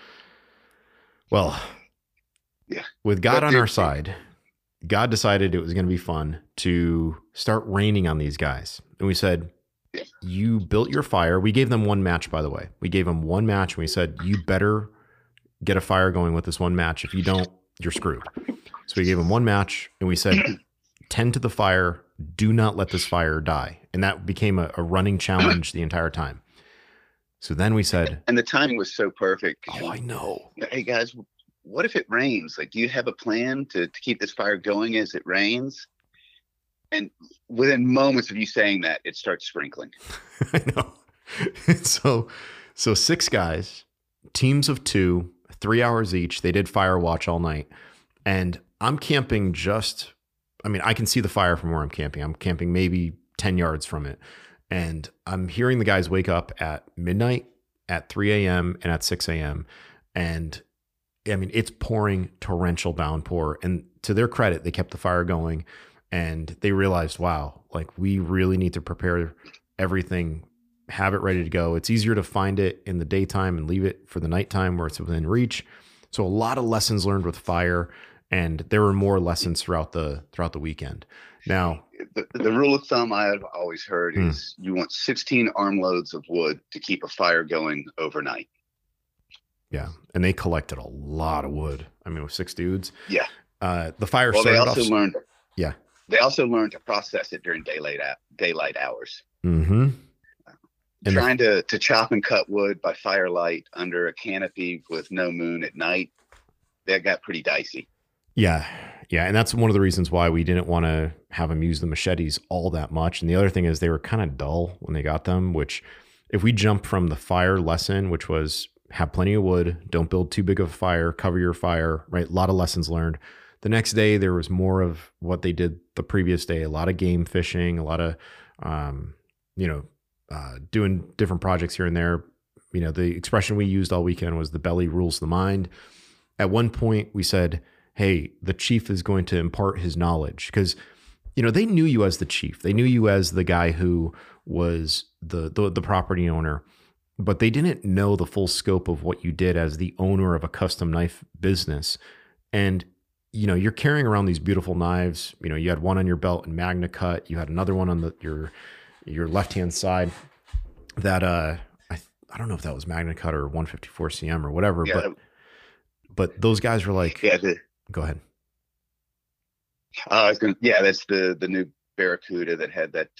well, yeah. With God on our side, God decided it was going to be fun to start raining on these guys. And we said, you built your fire. We gave them one match, by the way. We gave them one match, and we said, you better get a fire going with this one match. If you don't, you're screwed. So we gave them one match, and we said, tend to the fire. Do not let this fire die. And that became a running challenge the entire time. So then we said, and the timing was so perfect. Oh, I know. Hey guys, what if it rains? Like, do you have a plan to keep this fire going as it rains? And within moments of you saying that, it starts sprinkling. I know. So 6 guys, teams of 2, 3 hours each. They did fire watch all night. And I'm camping I can see the fire from where I'm camping. I'm camping maybe 10 yards from it. And I'm hearing the guys wake up at midnight, at 3 a.m., and at 6 a.m. And it's pouring torrential downpour. And to their credit, they kept the fire going. And they realized, wow, like we really need to prepare everything, have it ready to go. It's easier to find it in the daytime and leave it for the nighttime where it's within reach. So a lot of lessons learned with fire, and there were more lessons throughout the weekend. Now, the rule of thumb I have always heard is you want 16 armloads of wood to keep a fire going overnight. Yeah, and they collected a lot of wood. With 6 dudes. Yeah. The fire started they also learned. Yeah. They also learned to process it during daylight hours. Mm-hmm. And trying to chop and cut wood by firelight under a canopy with no moon at night, that got pretty dicey. Yeah. Yeah. And that's one of the reasons why we didn't want to have them use the machetes all that much. And the other thing is they were kind of dull when they got them, which if we jump from the fire lesson, which was have plenty of wood, don't build too big of a fire, cover your fire, right? A lot of lessons learned. The next day, there was more of what they did the previous day, a lot of game fishing, a lot of, doing different projects here and there. The expression we used all weekend was the belly rules the mind. At one point, we said, hey, the chief is going to impart his knowledge because, they knew you as the chief. They knew you as the guy who was the property owner, but they didn't know the full scope of what you did as the owner of a custom knife business. And you're carrying around these beautiful knives. You had one on your belt in Magna Cut. You had another one on your left-hand side that I don't know if that was Magna Cut or 154 CM or whatever, yeah. but those guys were like, go ahead. That's the new Barracuda that had that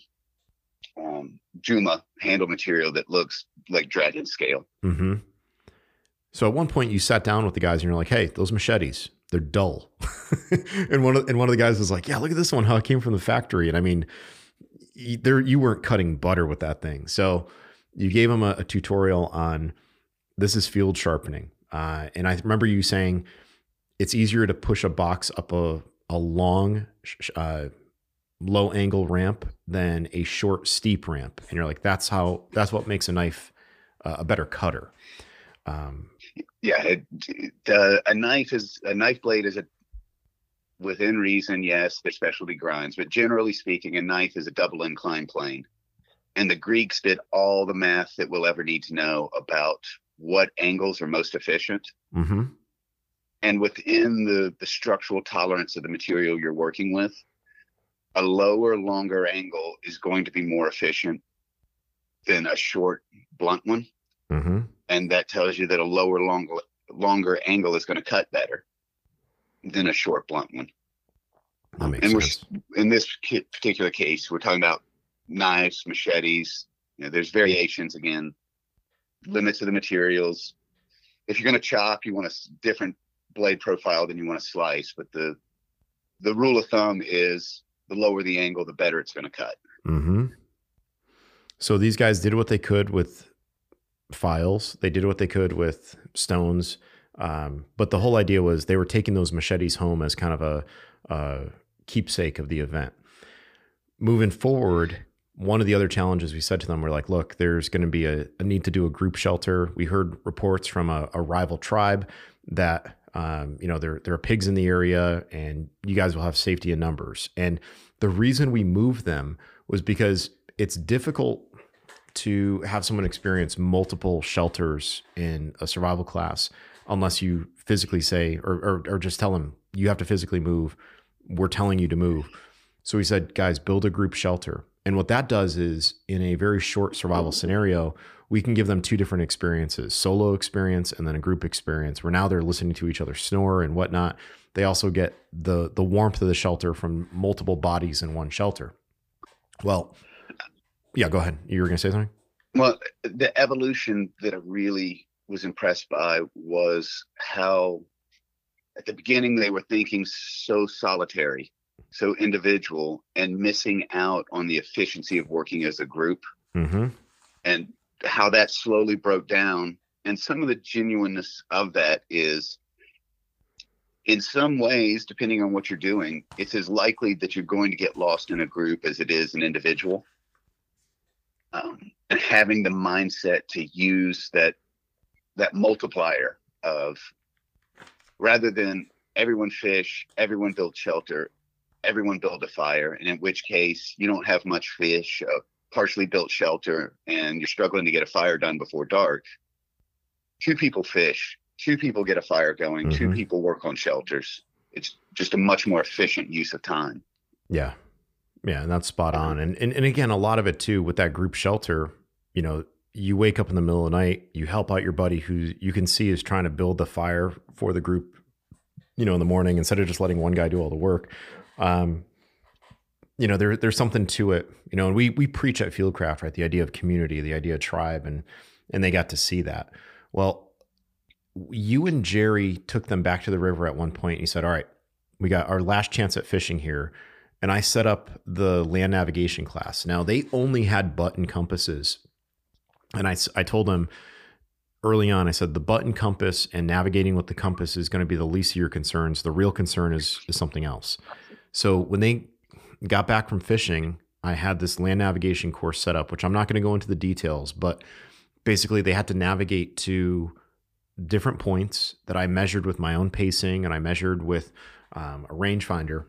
Juma handle material that looks like dragon scale. Mm-hmm. So at one point you sat down with the guys and you're like, hey, those machetes, they're dull. and one of the guys was like, yeah, look at this one, how it came from the factory. And you weren't cutting butter with that thing. So you gave him a tutorial on this is field sharpening. And I remember you saying it's easier to push a box up a long, low angle ramp than a short, steep ramp. And you're like, that's what makes a knife a better cutter. A knife blade is within reason. Yes, there's specialty grinds, but generally speaking, a knife is a double incline plane. And the Greeks did all the math that we'll ever need to know about what angles are most efficient. Mm-hmm. And within the structural tolerance of the material you're working with, a lower, longer angle is going to be more efficient than a short, blunt one. Mm-hmm. And that tells you that a lower, longer angle is going to cut better than a short, blunt one. That makes sense. In this particular case, we're talking about knives, machetes. There's variations, again, limits of the materials. If you're going to chop, you want a different blade profile than you want to slice. But the rule of thumb is the lower the angle, the better it's going to cut. Mm-hmm. So these guys did what they could with files. They did what they could with stones. But the whole idea was they were taking those machetes home as kind of a keepsake of the event. Moving forward, one of the other challenges we said to them, we're like, look, there's going to be a need to do a group shelter. We heard reports from a rival tribe that, there are pigs in the area and you guys will have safety in numbers. And the reason we moved them was because it's difficult to have someone experience multiple shelters in a survival class unless you physically say, or just tell them you have to physically move. We're telling you to move. So we said, guys, build a group shelter. And what that does is in a very short survival scenario, we can give them two different experiences, solo experience and then a group experience, where now they're listening to each other snore and whatnot. They also get the warmth of the shelter from multiple bodies in one shelter. Well, yeah, go ahead. You were going to say something? Well, the evolution that I really was impressed by was how at the beginning they were thinking so solitary, so individual, and missing out on the efficiency of working as a group. Mm-hmm. And how that slowly broke down. And some of the genuineness of that is, in some ways, depending on what you're doing, it's as likely that you're going to get lost in a group as it is an individual. And having the mindset to use that multiplier of, rather than everyone fish, everyone build shelter, everyone build a fire, and in which case you don't have much fish, partially built shelter, and you're struggling to get a fire done before dark. 2 people fish, 2 people get a fire going, Mm-hmm. 2 people work on shelters. It's just a much more efficient use of time. Yeah. Yeah. And that's spot on. And again, a lot of it too, with that group shelter, you wake up in the middle of the night, you help out your buddy who you can see is trying to build the fire for the group, in the morning, instead of just letting one guy do all the work. There's something to it, and we preach at Fieldcraft, right? The idea of community, the idea of tribe, and they got to see that. Well, you and Jerry took them back to the river at one point and you said, all right, we got our last chance at fishing here. And I set up the land navigation class. Now they only had button compasses. And I told them early on, I said, the button compass and navigating with the compass is going to be the least of your concerns. The real concern is something else. So when they got back from fishing, I had this land navigation course set up, which I'm not going to go into the details, but basically they had to navigate to different points that I measured with my own pacing and I measured with a rangefinder.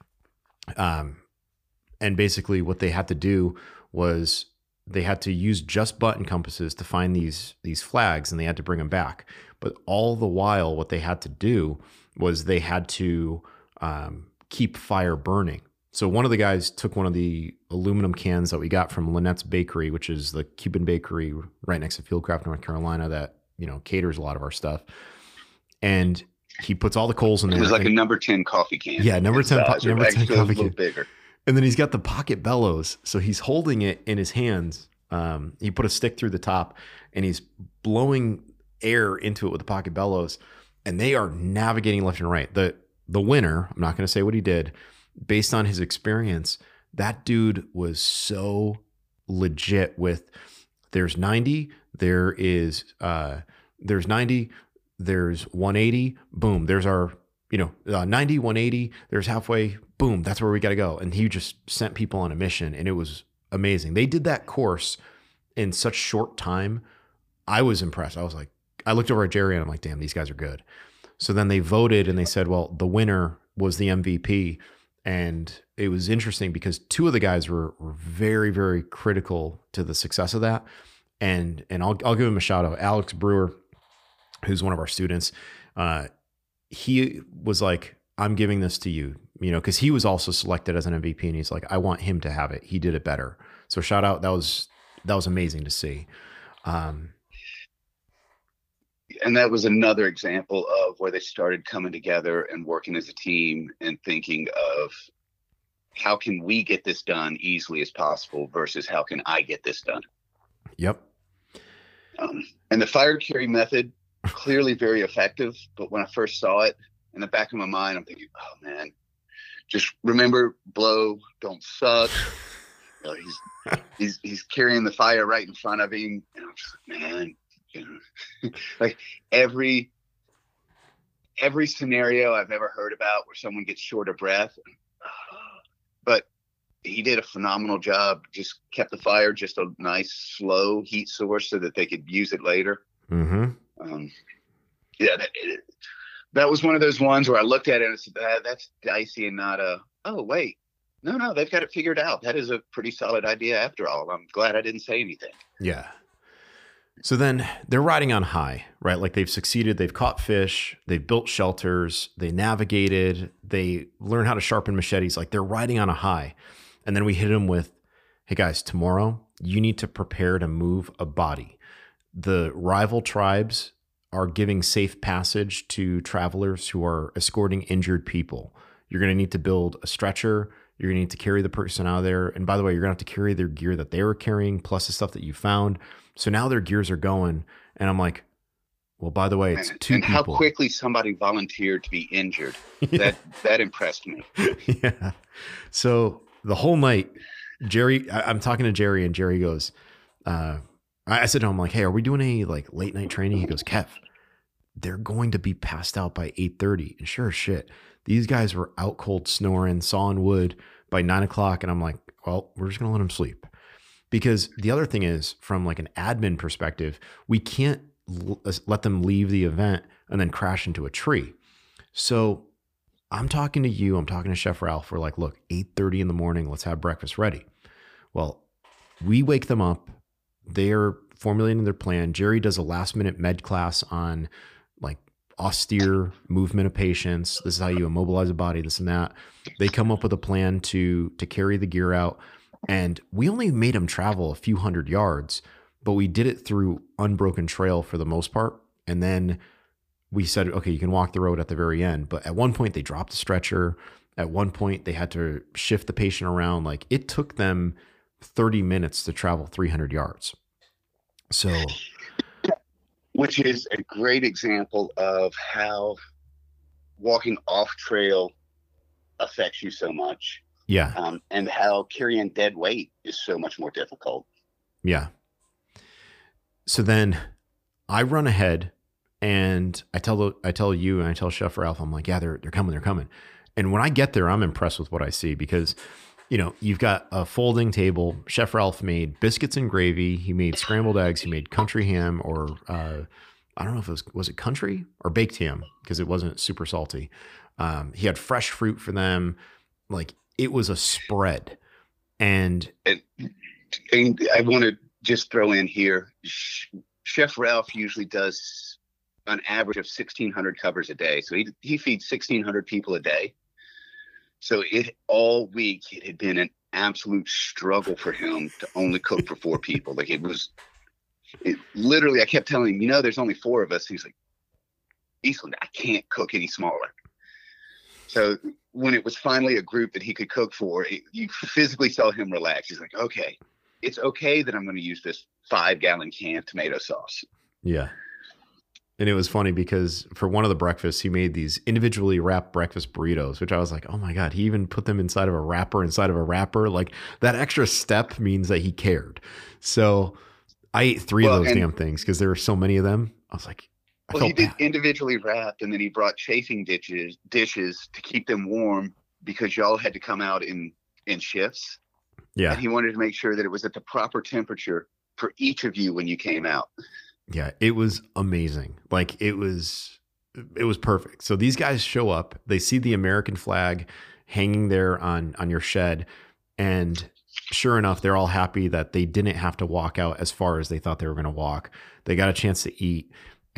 And basically what they had to do was they had to use just button compasses to find these flags, and they had to bring them back. But all the while, what they had to do was they had to keep fire burning. So one of the guys took one of the aluminum cans that we got from Lynette's Bakery, which is the Cuban bakery right next to Fieldcraft, North Carolina, that caters a lot of our stuff. And he puts all the coals in there. It was like a number 10 coffee can. Yeah, number 10 coffee can. Bigger. And then he's got the pocket bellows. So he's holding it in his hands. He put a stick through the top and he's blowing air into it with the pocket bellows. And they are navigating left and right. The winner, I'm not going to say what he did, based on his experience, that dude was so legit with there's 90, there's 90, there's 180, boom, there's our, 90, 180, there's halfway, boom, that's where we got to go. And he just sent people on a mission and it was amazing. They did that course in such short time. I was impressed. I looked over at Jerry and I'm like, damn, these guys are good. So then they voted and they said, well, the winner was the MVP. And it was interesting because 2 of the guys were very, very critical to the success of that. And I'll give him a shout out. Alex Brewer, who's one of our students, he was like, I'm giving this to you, you know, because he was also selected as an MVP, and he's like, I want him to have it. He did it better. So shout out. That was amazing to see. And that was another example of where they started coming together and working as a team and thinking of how can we get this done easily as possible versus how can I get this done? Yep. And the fire carry method, clearly very effective. But when I first saw it, in the back of my mind, I'm thinking, oh man, just remember, blow, don't suck. You know, he's carrying the fire right in front of him. And I'm just like, man, you know, like every scenario I've ever heard about where someone gets short of breath, but he did a phenomenal job. Just kept the fire just a nice, slow heat source so that they could use it later. Mm-hmm. Yeah, that was one of those ones where I looked at it and said, that's dicey and not oh, wait. No, they've got it figured out. That is a pretty solid idea after all. I'm glad I didn't say anything. Yeah. So then they're riding on high, right? Like they've succeeded. They've caught fish. They've built shelters. They navigated. They learn how to sharpen machetes. Like they're riding on a high. And then we hit them with, hey guys, tomorrow you need to prepare to move a body. The rival tribes are giving safe passage to travelers who are escorting injured people. You're going to need to build a stretcher. You're going to need to carry the person out of there. And by the way, you're going to have to carry their gear that they were carrying, plus the stuff that you found. So now their gears are going. And I'm like, well, by the way, it's two and people. How quickly somebody volunteered to be injured. Yeah. That impressed me. Yeah. So the whole night, I'm talking to Jerry, and Jerry goes, I said to him, like, hey, are we doing any like late night training? He goes, Kev, they're going to be passed out by 8:30. And sure as shit, these guys were out cold snoring, sawing wood by 9 o'clock. And I'm like, well, we're just going to let them sleep. Because the other thing is, from like an admin perspective, we can't let them leave the event and then crash into a tree. So I'm talking to you, I'm talking to Chef Ralph. We're like, look, 8:30 in the morning, let's have breakfast ready. Well, we wake them up. They're formulating their plan. Jerry does a last minute med class on like austere movement of patients. This is how you immobilize a body, this and that. They come up with a plan to carry the gear out. And we only made them travel a few hundred yards, but we did it through unbroken trail for the most part. And then we said, okay, you can walk the road at the very end. But at one point they dropped the stretcher. At one point they had to shift the patient around. Like it took them 30 minutes to travel 300 yards. So, which is a great example of how walking off trail affects you so much. Yeah. And how carrying dead weight is so much more difficult. Yeah. So then I run ahead and I tell you and I tell Chef Ralph, I'm like, yeah, they're coming. And when I get there, I'm impressed with what I see because, you know, you've got a folding table. Chef Ralph made biscuits and gravy. He made scrambled eggs. He made country ham, or I don't know if it was it country or baked ham because it wasn't super salty. He had fresh fruit for them. Like it was a spread. And I want to just throw in here, Chef Ralph usually does an average of 1,600 covers a day. So he feeds 1,600 people a day. So all week it had been an absolute struggle for him to only cook for 4 people. Like it literally, I kept telling him, you know, there's only 4 of us. He's like, Eastland, I can't cook any smaller. So when it was finally a group that he could cook for, you physically saw him relax. He's like, okay, it's okay that I'm going to use this 5-gallon can of tomato sauce. Yeah. And it was funny because for one of the breakfasts, he made these individually wrapped breakfast burritos, which I was like, oh my God, he even put them inside of a wrapper. Like that extra step means that he cared. So I ate 3 of those damn things because there were so many of them. I was like, he did individually wrapped, and then he brought chafing dishes to keep them warm because y'all had to come out in shifts. Yeah. And he wanted to make sure that it was at the proper temperature for each of you when you came out. Yeah, it was amazing. Like it was perfect. So these guys show up, they see the American flag hanging there on your shed. And sure enough, they're all happy that they didn't have to walk out as far as they thought they were going to walk. They got a chance to eat.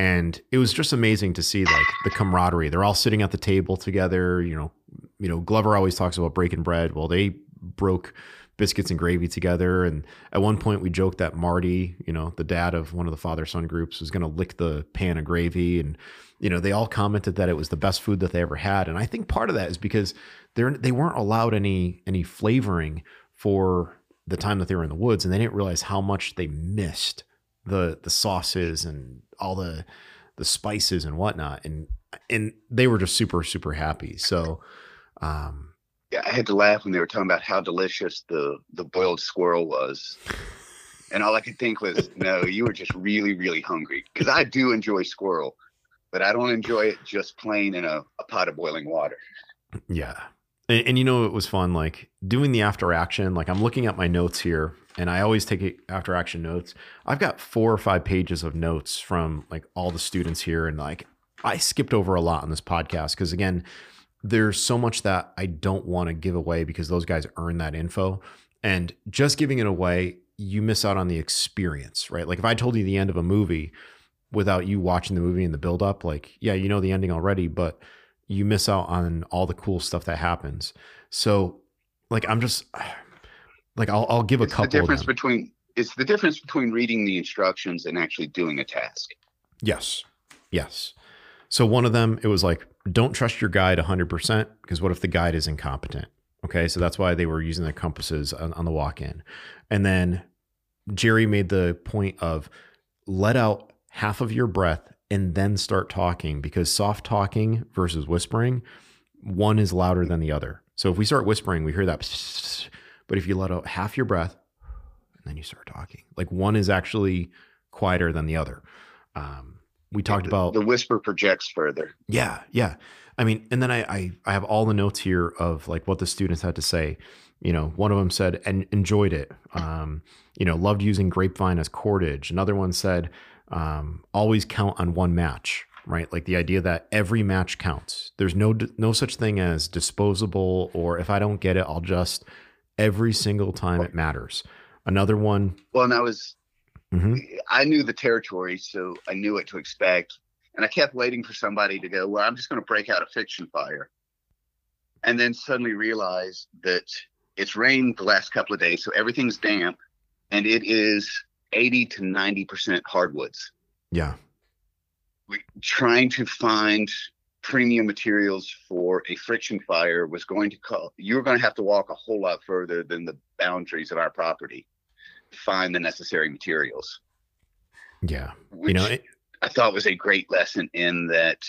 And it was just amazing to see like the camaraderie. They're all sitting at the table together. Glover always talks about breaking bread. Well, they broke biscuits and gravy together. And at one point we joked that Marty, the dad of one of the father-son groups, was going to lick the pan of gravy. And, they all commented that it was the best food that they ever had. And I think part of that is because they weren't allowed any flavoring for the time that they were in the woods. And they didn't realize how much they missed the sauces and all the spices and whatnot. And they were just super, super happy. So, yeah, I had to laugh when they were talking about how delicious the boiled squirrel was. And all I could think was, no, you were just really, really hungry. Because I do enjoy squirrel, but I don't enjoy it just plain in a pot of boiling water. Yeah. And it was fun, like doing the after action. Like I'm looking at my notes here, and I always take after action notes. I've got 4 or 5 pages of notes from like all the students here. And like I skipped over a lot on this podcast because, again, there's so much that I don't want to give away because those guys earn that info. And just giving it away, you miss out on the experience, right? Like if I told you the end of a movie without you watching the movie and the build up, like, yeah, you know the ending already, but you miss out on all the cool stuff that happens. So like, I'm just like, I'll give a couple. It's the difference between reading the instructions and actually doing a task. Yes. So one of them, it was like, don't trust your guide 100% because what if the guide is incompetent? Okay. So that's why they were using the compasses on the walk-in. And then Jerry made the point of let out half of your breath and then start talking, because soft talking versus whispering, one is louder than the other. So if we start whispering, we hear that, but if you let out half your breath and then you start talking, like one is actually quieter than the other. We talked about the whisper projects further. Yeah. I mean, and then I have all the notes here of like what the students had to say. One of them said, and enjoyed it. Loved using grapevine as cordage. Another one said, always count on one match, right? Like the idea that every match counts. There's no such thing as disposable, or if I don't get it, I'll just, every single time it matters. Another one. Well, and I knew the territory, so I knew what to expect. And I kept waiting for somebody to go, well, I'm just going to break out a fiction fire. And then suddenly realize that it's rained the last couple of days, so everything's damp, and it is 80 to 90% hardwoods. Yeah. Trying to find premium materials for a friction fire was going to you were going to have to walk a whole lot further than the boundaries of our property to find the necessary materials. Yeah. Which I thought was a great lesson in that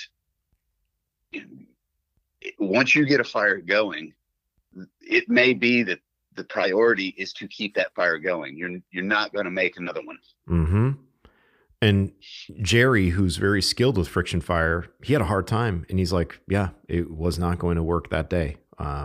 once you get a fire going, it may be that the priority is to keep that fire going. You're not going to make another one. Mm-hmm. And Jerry, who's very skilled with friction fire, he had a hard time, and he's like, yeah, it was not going to work that day.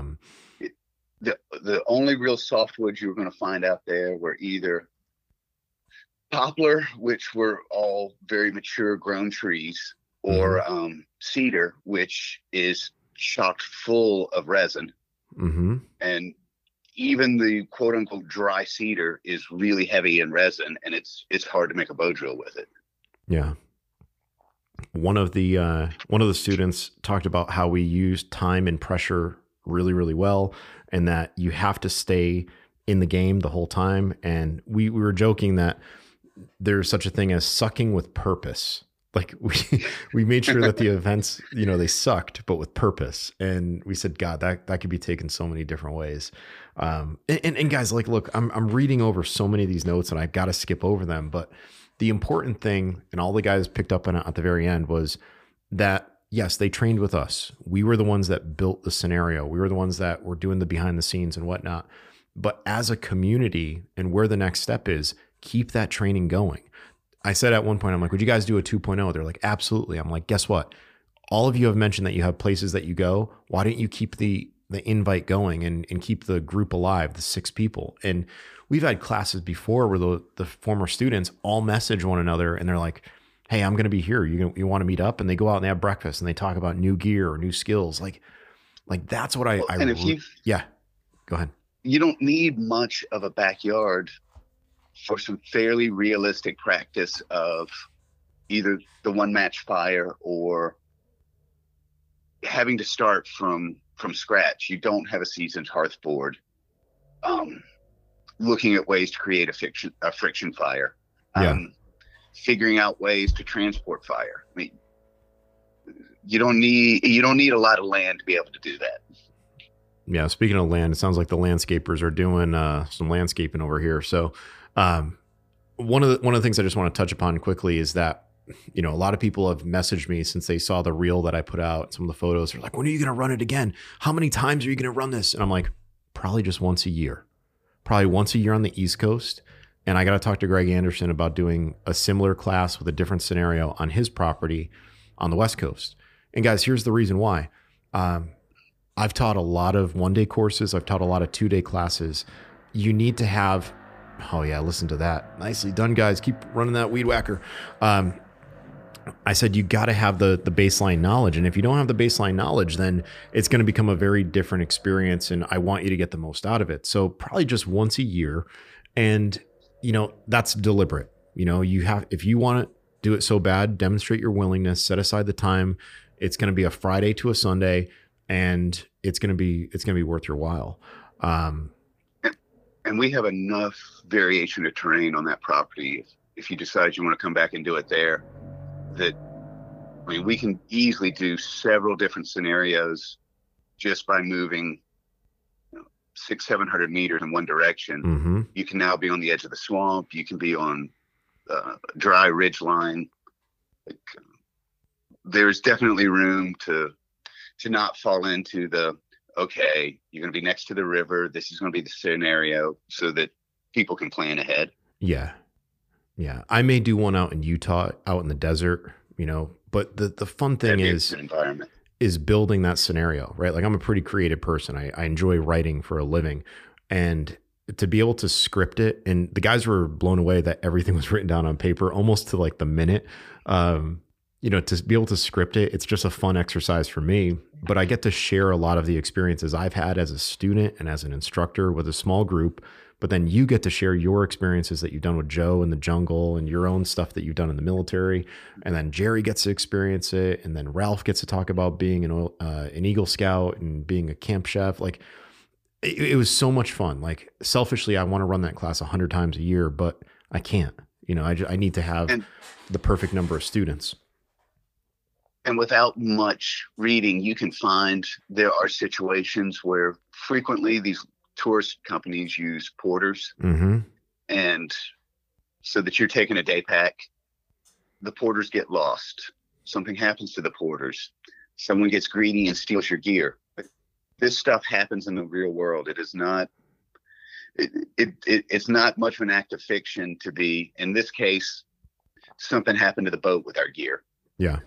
The only real softwoods you were going to find out there were either poplar, which were all very mature grown trees, or cedar, which is chock full of resin. Mm-hmm. And even the quote unquote dry cedar is really heavy in resin, and it's hard to make a bow drill with it. Yeah. One of the students talked about how we use time and pressure really, really well, and that you have to stay in the game the whole time. And we were joking that there's such a thing as sucking with purpose. Like we made sure that the events, they sucked, but with purpose. And we said, God, that could be taken so many different ways. And guys, like, look, I'm reading over so many of these notes and I've got to skip over them. But the important thing, and all the guys picked up on it at the very end, was that, yes, they trained with us. We were the ones that built the scenario. We were the ones that were doing the behind the scenes and whatnot. But as a community, and where the next step is, keep that training going. I said at one point, I'm like, would you guys do a 2.0? They're like, absolutely. I'm like, guess what? All of you have mentioned that you have places that you go. Why don't you keep the invite going and keep the group alive, the 6 people? And we've had classes before where the former students all message one another and they're like, hey, I'm going to be here. You want to meet up? And they go out and they have breakfast and they talk about new gear or new skills. Like that's what yeah, go ahead. You don't need much of a backyard for some fairly realistic practice of either the one match fire or having to start from scratch. You don't have a seasoned hearth board. Looking at ways to create a friction fire. Yeah. Figuring out ways to transport fire. I mean, you don't need a lot of land to be able to do that. Yeah. Speaking of land, it sounds like the landscapers are doing some landscaping over here. So one of the things I just want to touch upon quickly is that, you know, a lot of people have messaged me since they saw the reel that I put out. Some of the photos are like, when are you going to run it again? How many times are you going to run this? And I'm like, probably just once a year, probably once a year on the East Coast. And I got to talk to Greg Anderson about doing a similar class with a different scenario on his property on the West Coast. And guys, here's the reason why. I've taught a lot of one-day courses. I've taught a lot of two-day classes. You need to have, oh yeah, listen to that. Nicely done, guys. Keep running that weed whacker. I said, you got to have the baseline knowledge. And if you don't have the baseline knowledge, then it's going to become a very different experience. And I want you to get the most out of it. So probably just once a year. And, you know, that's deliberate. You know, if you want to do it so bad, demonstrate your willingness, set aside the time. It's going to be a Friday to a Sunday, and it's going to be worth your while. And we have enough variation of terrain on that property. If you decide you want to come back and do it there, that, I mean, we can easily do several different scenarios just by moving 600-700 meters in one direction. Mm-hmm. You can now be on the edge of the swamp. You can be on dry ridge line. Like, there's definitely room to not fall into the, okay, you're going to be next to the river. This is going to be the scenario, so that people can plan ahead. Yeah. Yeah. I may do one out in Utah, out in the desert, you know, but the fun thing is building that scenario, right? Like, I'm a pretty creative person. I enjoy writing for a living, and to be able to script it, and the guys were blown away that everything was written down on paper almost to like the minute. You know, to be able to script it, it's just a fun exercise for me, but I get to share a lot of the experiences I've had as a student and as an instructor with a small group. But then you get to share your experiences that you've done with Joe in the jungle and your own stuff that you've done in the military. And then Jerry gets to experience it. And then Ralph gets to talk about being an Eagle Scout and being a camp chef. Like, it was so much fun. Like, selfishly, I want to run that class 100 times a year, but I can't. You know, I need to have the perfect number of students. And without much reading, you can find there are situations where frequently these tourist companies use porters. Mm-hmm. And so that you're taking a day pack, the porters get lost. Something happens to the porters. Someone gets greedy and steals your gear. This stuff happens in the real world. It is not, it's not much of an act of fiction to be, in this case, something happened to the boat with our gear. Yeah.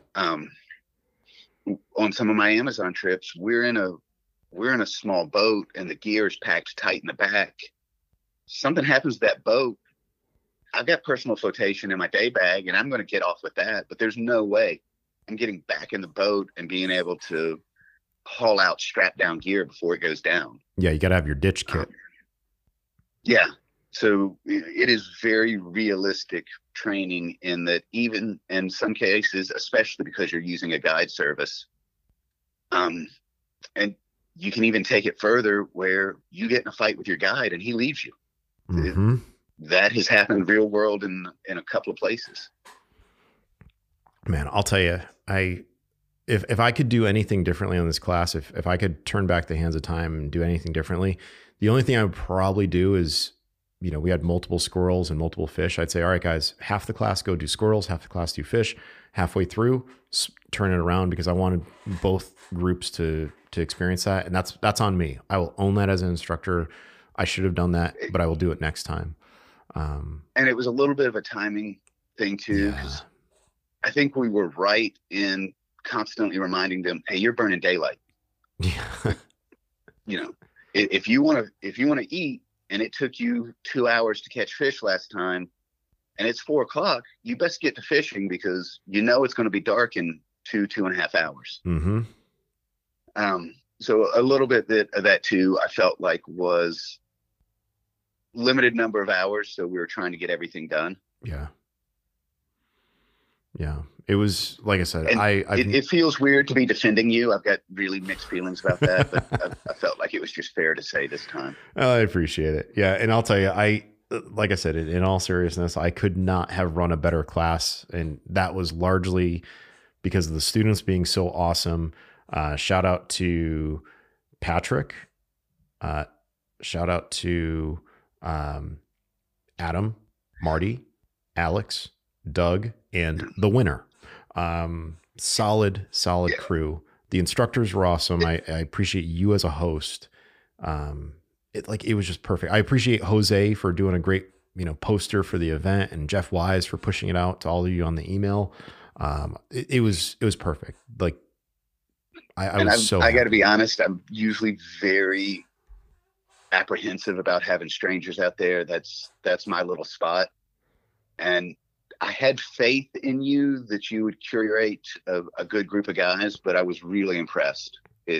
On some of my Amazon trips, we're in a small boat and the gear is packed tight in the back. Something happens to that boat. I've got personal flotation in my day bag and I'm going to get off with that, but there's no way I'm getting back in the boat and being able to haul out strapped down gear before it goes down. Yeah. You got to have your ditch kit. Yeah. So it is very realistic training in that, even in some cases, especially because you're using a guide service. And you can even take it further where you get in a fight with your guide and he leaves you. Mm-hmm. That has happened in the real world in a couple of places. Man, I'll tell you, if I could do anything differently on this class, if I could turn back the hands of time and do anything differently, the only thing I would probably do is, you know, we had multiple squirrels and multiple fish. I'd say, all right, guys, half the class go do squirrels, half the class do fish. Halfway through, turn it around, because I wanted both groups to experience that. And that's on me. I will own that as an instructor. I should have done that, but I will do it next time. And it was a little bit of a timing thing too, because I think we were right in constantly reminding them, hey, you're burning daylight. Yeah. You know, if you want to eat, and it took you 2 hours to catch fish last time, and it's 4 o'clock, you best get to fishing, because you know it's going to be dark in 2.5 hours. Mm-hmm. So a little bit of that too, I felt like was limited number of hours. So we were trying to get everything done. Yeah. Yeah. It was, like I said, And it feels weird to be defending you. I've got really mixed feelings about that, but I felt like it was just fair to say this time. I appreciate it. Yeah. And I'll tell you, like I said, in all seriousness, I could not have run a better class. And that was largely because of the students being so awesome. Shout out to Patrick. Shout out to Adam, Marty, Alex, Doug, and the winner. Solid crew. The instructors were awesome. I appreciate you as a host. It was just perfect. I appreciate Jose for doing a great, poster for the event, and Jeff Wise for pushing it out to all of you on the email. It was perfect. Like I got to be honest. I'm usually very apprehensive about having strangers out there. That's my little spot. And I had faith in you that you would curate a good group of guys, but I was really impressed.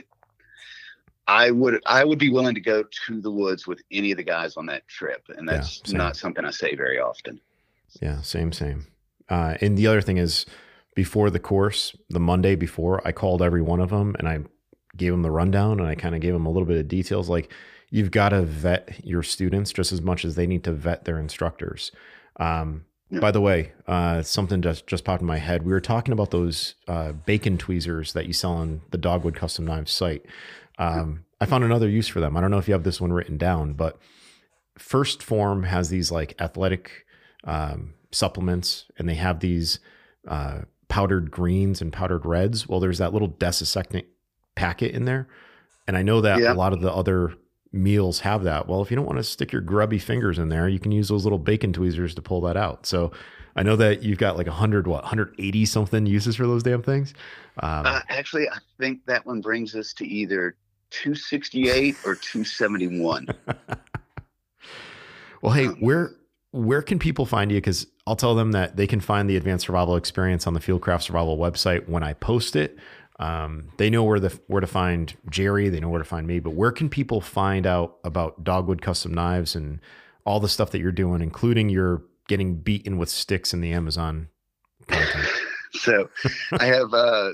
I would be willing to go to the woods with any of the guys on that trip. And that's not something I say very often. Yeah, same. And the other thing is, before the course, the Monday before, I called every one of them and I gave them the rundown, and I kind of gave them a little bit of details. Like, you've got to vet your students just as much as they need to vet their instructors. By the way, something just popped in my head. We were talking about those bacon tweezers that you sell on the Dogwood Custom Knives site. I found another use for them. I don't know if you have this one written down, but First Form has these like athletic supplements, and they have these powdered greens and powdered reds. Well, there's that little desiccating packet in there. And I know that a lot of the other meals have that. Well, if you don't want to stick your grubby fingers in there, you can use those little bacon tweezers to pull that out. So I know that you've got like 180 something uses for those damn things. Actually, I think that one brings us to either 268 or 271. Well, hey, where can people find you? Because I'll tell them that they can find the Advanced Survival Experience on the Fieldcraft Survival website when I post it. They know where to find Jerry. They know where to find me. But where can people find out about Dogwood Custom Knives and all the stuff that you're doing, including your getting beaten with sticks in the Amazon content? So I have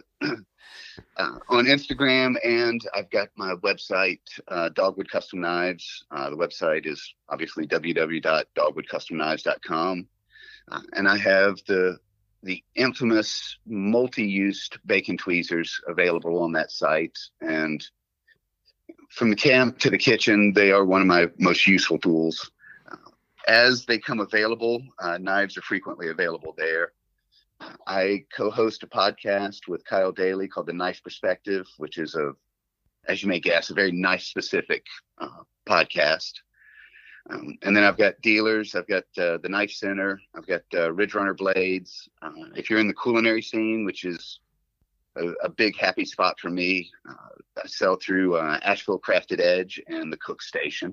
on Instagram, and I've got my website, Dogwood Custom Knives. The website is obviously www.dogwoodcustomknives.com. And I have the infamous multi-used bacon tweezers available on that site. And from the camp to the kitchen, they are one of my most useful tools. As they come available, knives are frequently available there. I co-host a podcast with Kyle Daly called The Knife Perspective, which is, as you may guess, a very knife-specific podcast. And then I've got dealers. I've got the Knife Center. I've got Ridge Runner Blades. If you're in the culinary scene, which is a big happy spot for me, I sell through Asheville Crafted Edge and the Cook Station.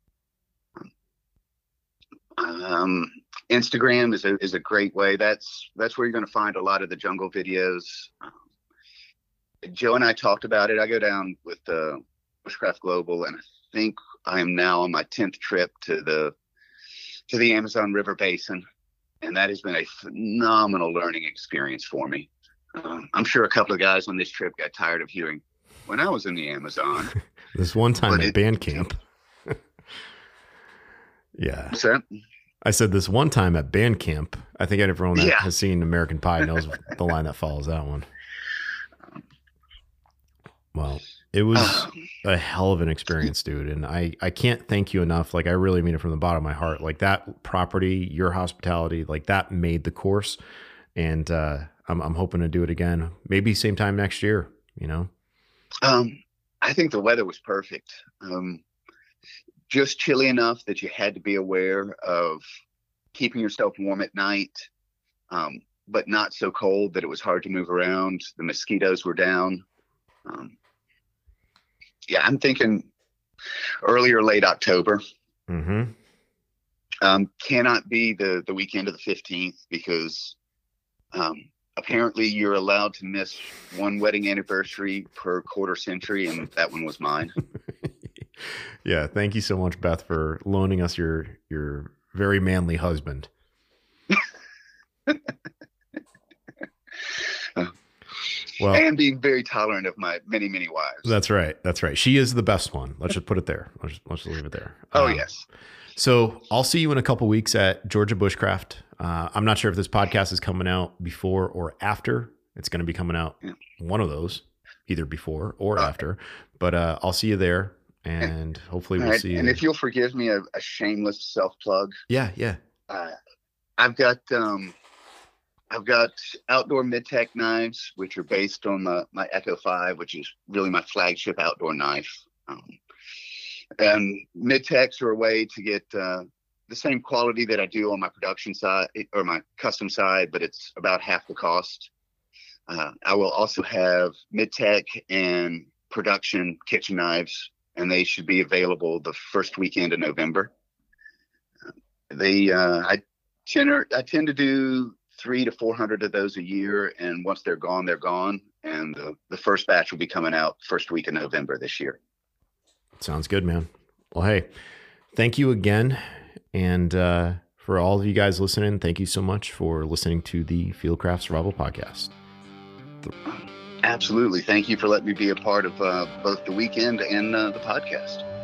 Instagram is a great way. That's where you're going to find a lot of the jungle videos. Joe and I talked about it. I go down with Bushcraft Global, and I think I am now on my 10th trip to the Amazon River Basin, and that has been a phenomenal learning experience for me. I'm sure a couple of guys on this trip got tired of hearing, when I was in the Amazon. This one time at band camp. Yeah. What's that? I said this one time at band camp. I think everyone that has seen American Pie knows the line that follows that one. Well, it was a hell of an experience, dude. And I can't thank you enough. Like, I really mean it from the bottom of my heart. Like, that property, your hospitality, like, that made the course. And I'm hoping to do it again. Maybe same time next year, I think the weather was perfect. Just chilly enough that you had to be aware of keeping yourself warm at night, but not so cold that it was hard to move around. The mosquitoes were down. I'm thinking early or late October. Mm-hmm. Cannot be the weekend of the 15th because apparently you're allowed to miss one wedding anniversary per quarter century, and that one was mine. Yeah. Thank you so much, Beth, for loaning us your very manly husband. Well, and being very tolerant of my many, many wives. That's right. That's right. She is the best one. Let's just put it there. Let's just leave it there. Oh, yes. So I'll see you in a couple weeks at Georgia Bushcraft. I'm not sure if this podcast is coming out before or after. It's going to be coming out one of those, either before or after. But I'll see you there, and hopefully we'll see you. And if you'll forgive me a shameless self-plug. Yeah. I've got outdoor mid-tech knives, which are based on my Echo 5, which is really my flagship outdoor knife. And mid-techs are a way to get the same quality that I do on my production side or my custom side, but it's about half the cost. I will also have mid-tech and production kitchen knives, and they should be available the first weekend of November. I tend to do 300 to 400 of those a year, and once they're gone, they're gone. And the first batch will be coming out first week of November this year. Sounds good, man. Well, hey, thank you again. And for all of you guys listening, thank you so much for listening to the Fieldcraft Survival Podcast. Absolutely. Thank you for letting me be a part of both the weekend and the podcast.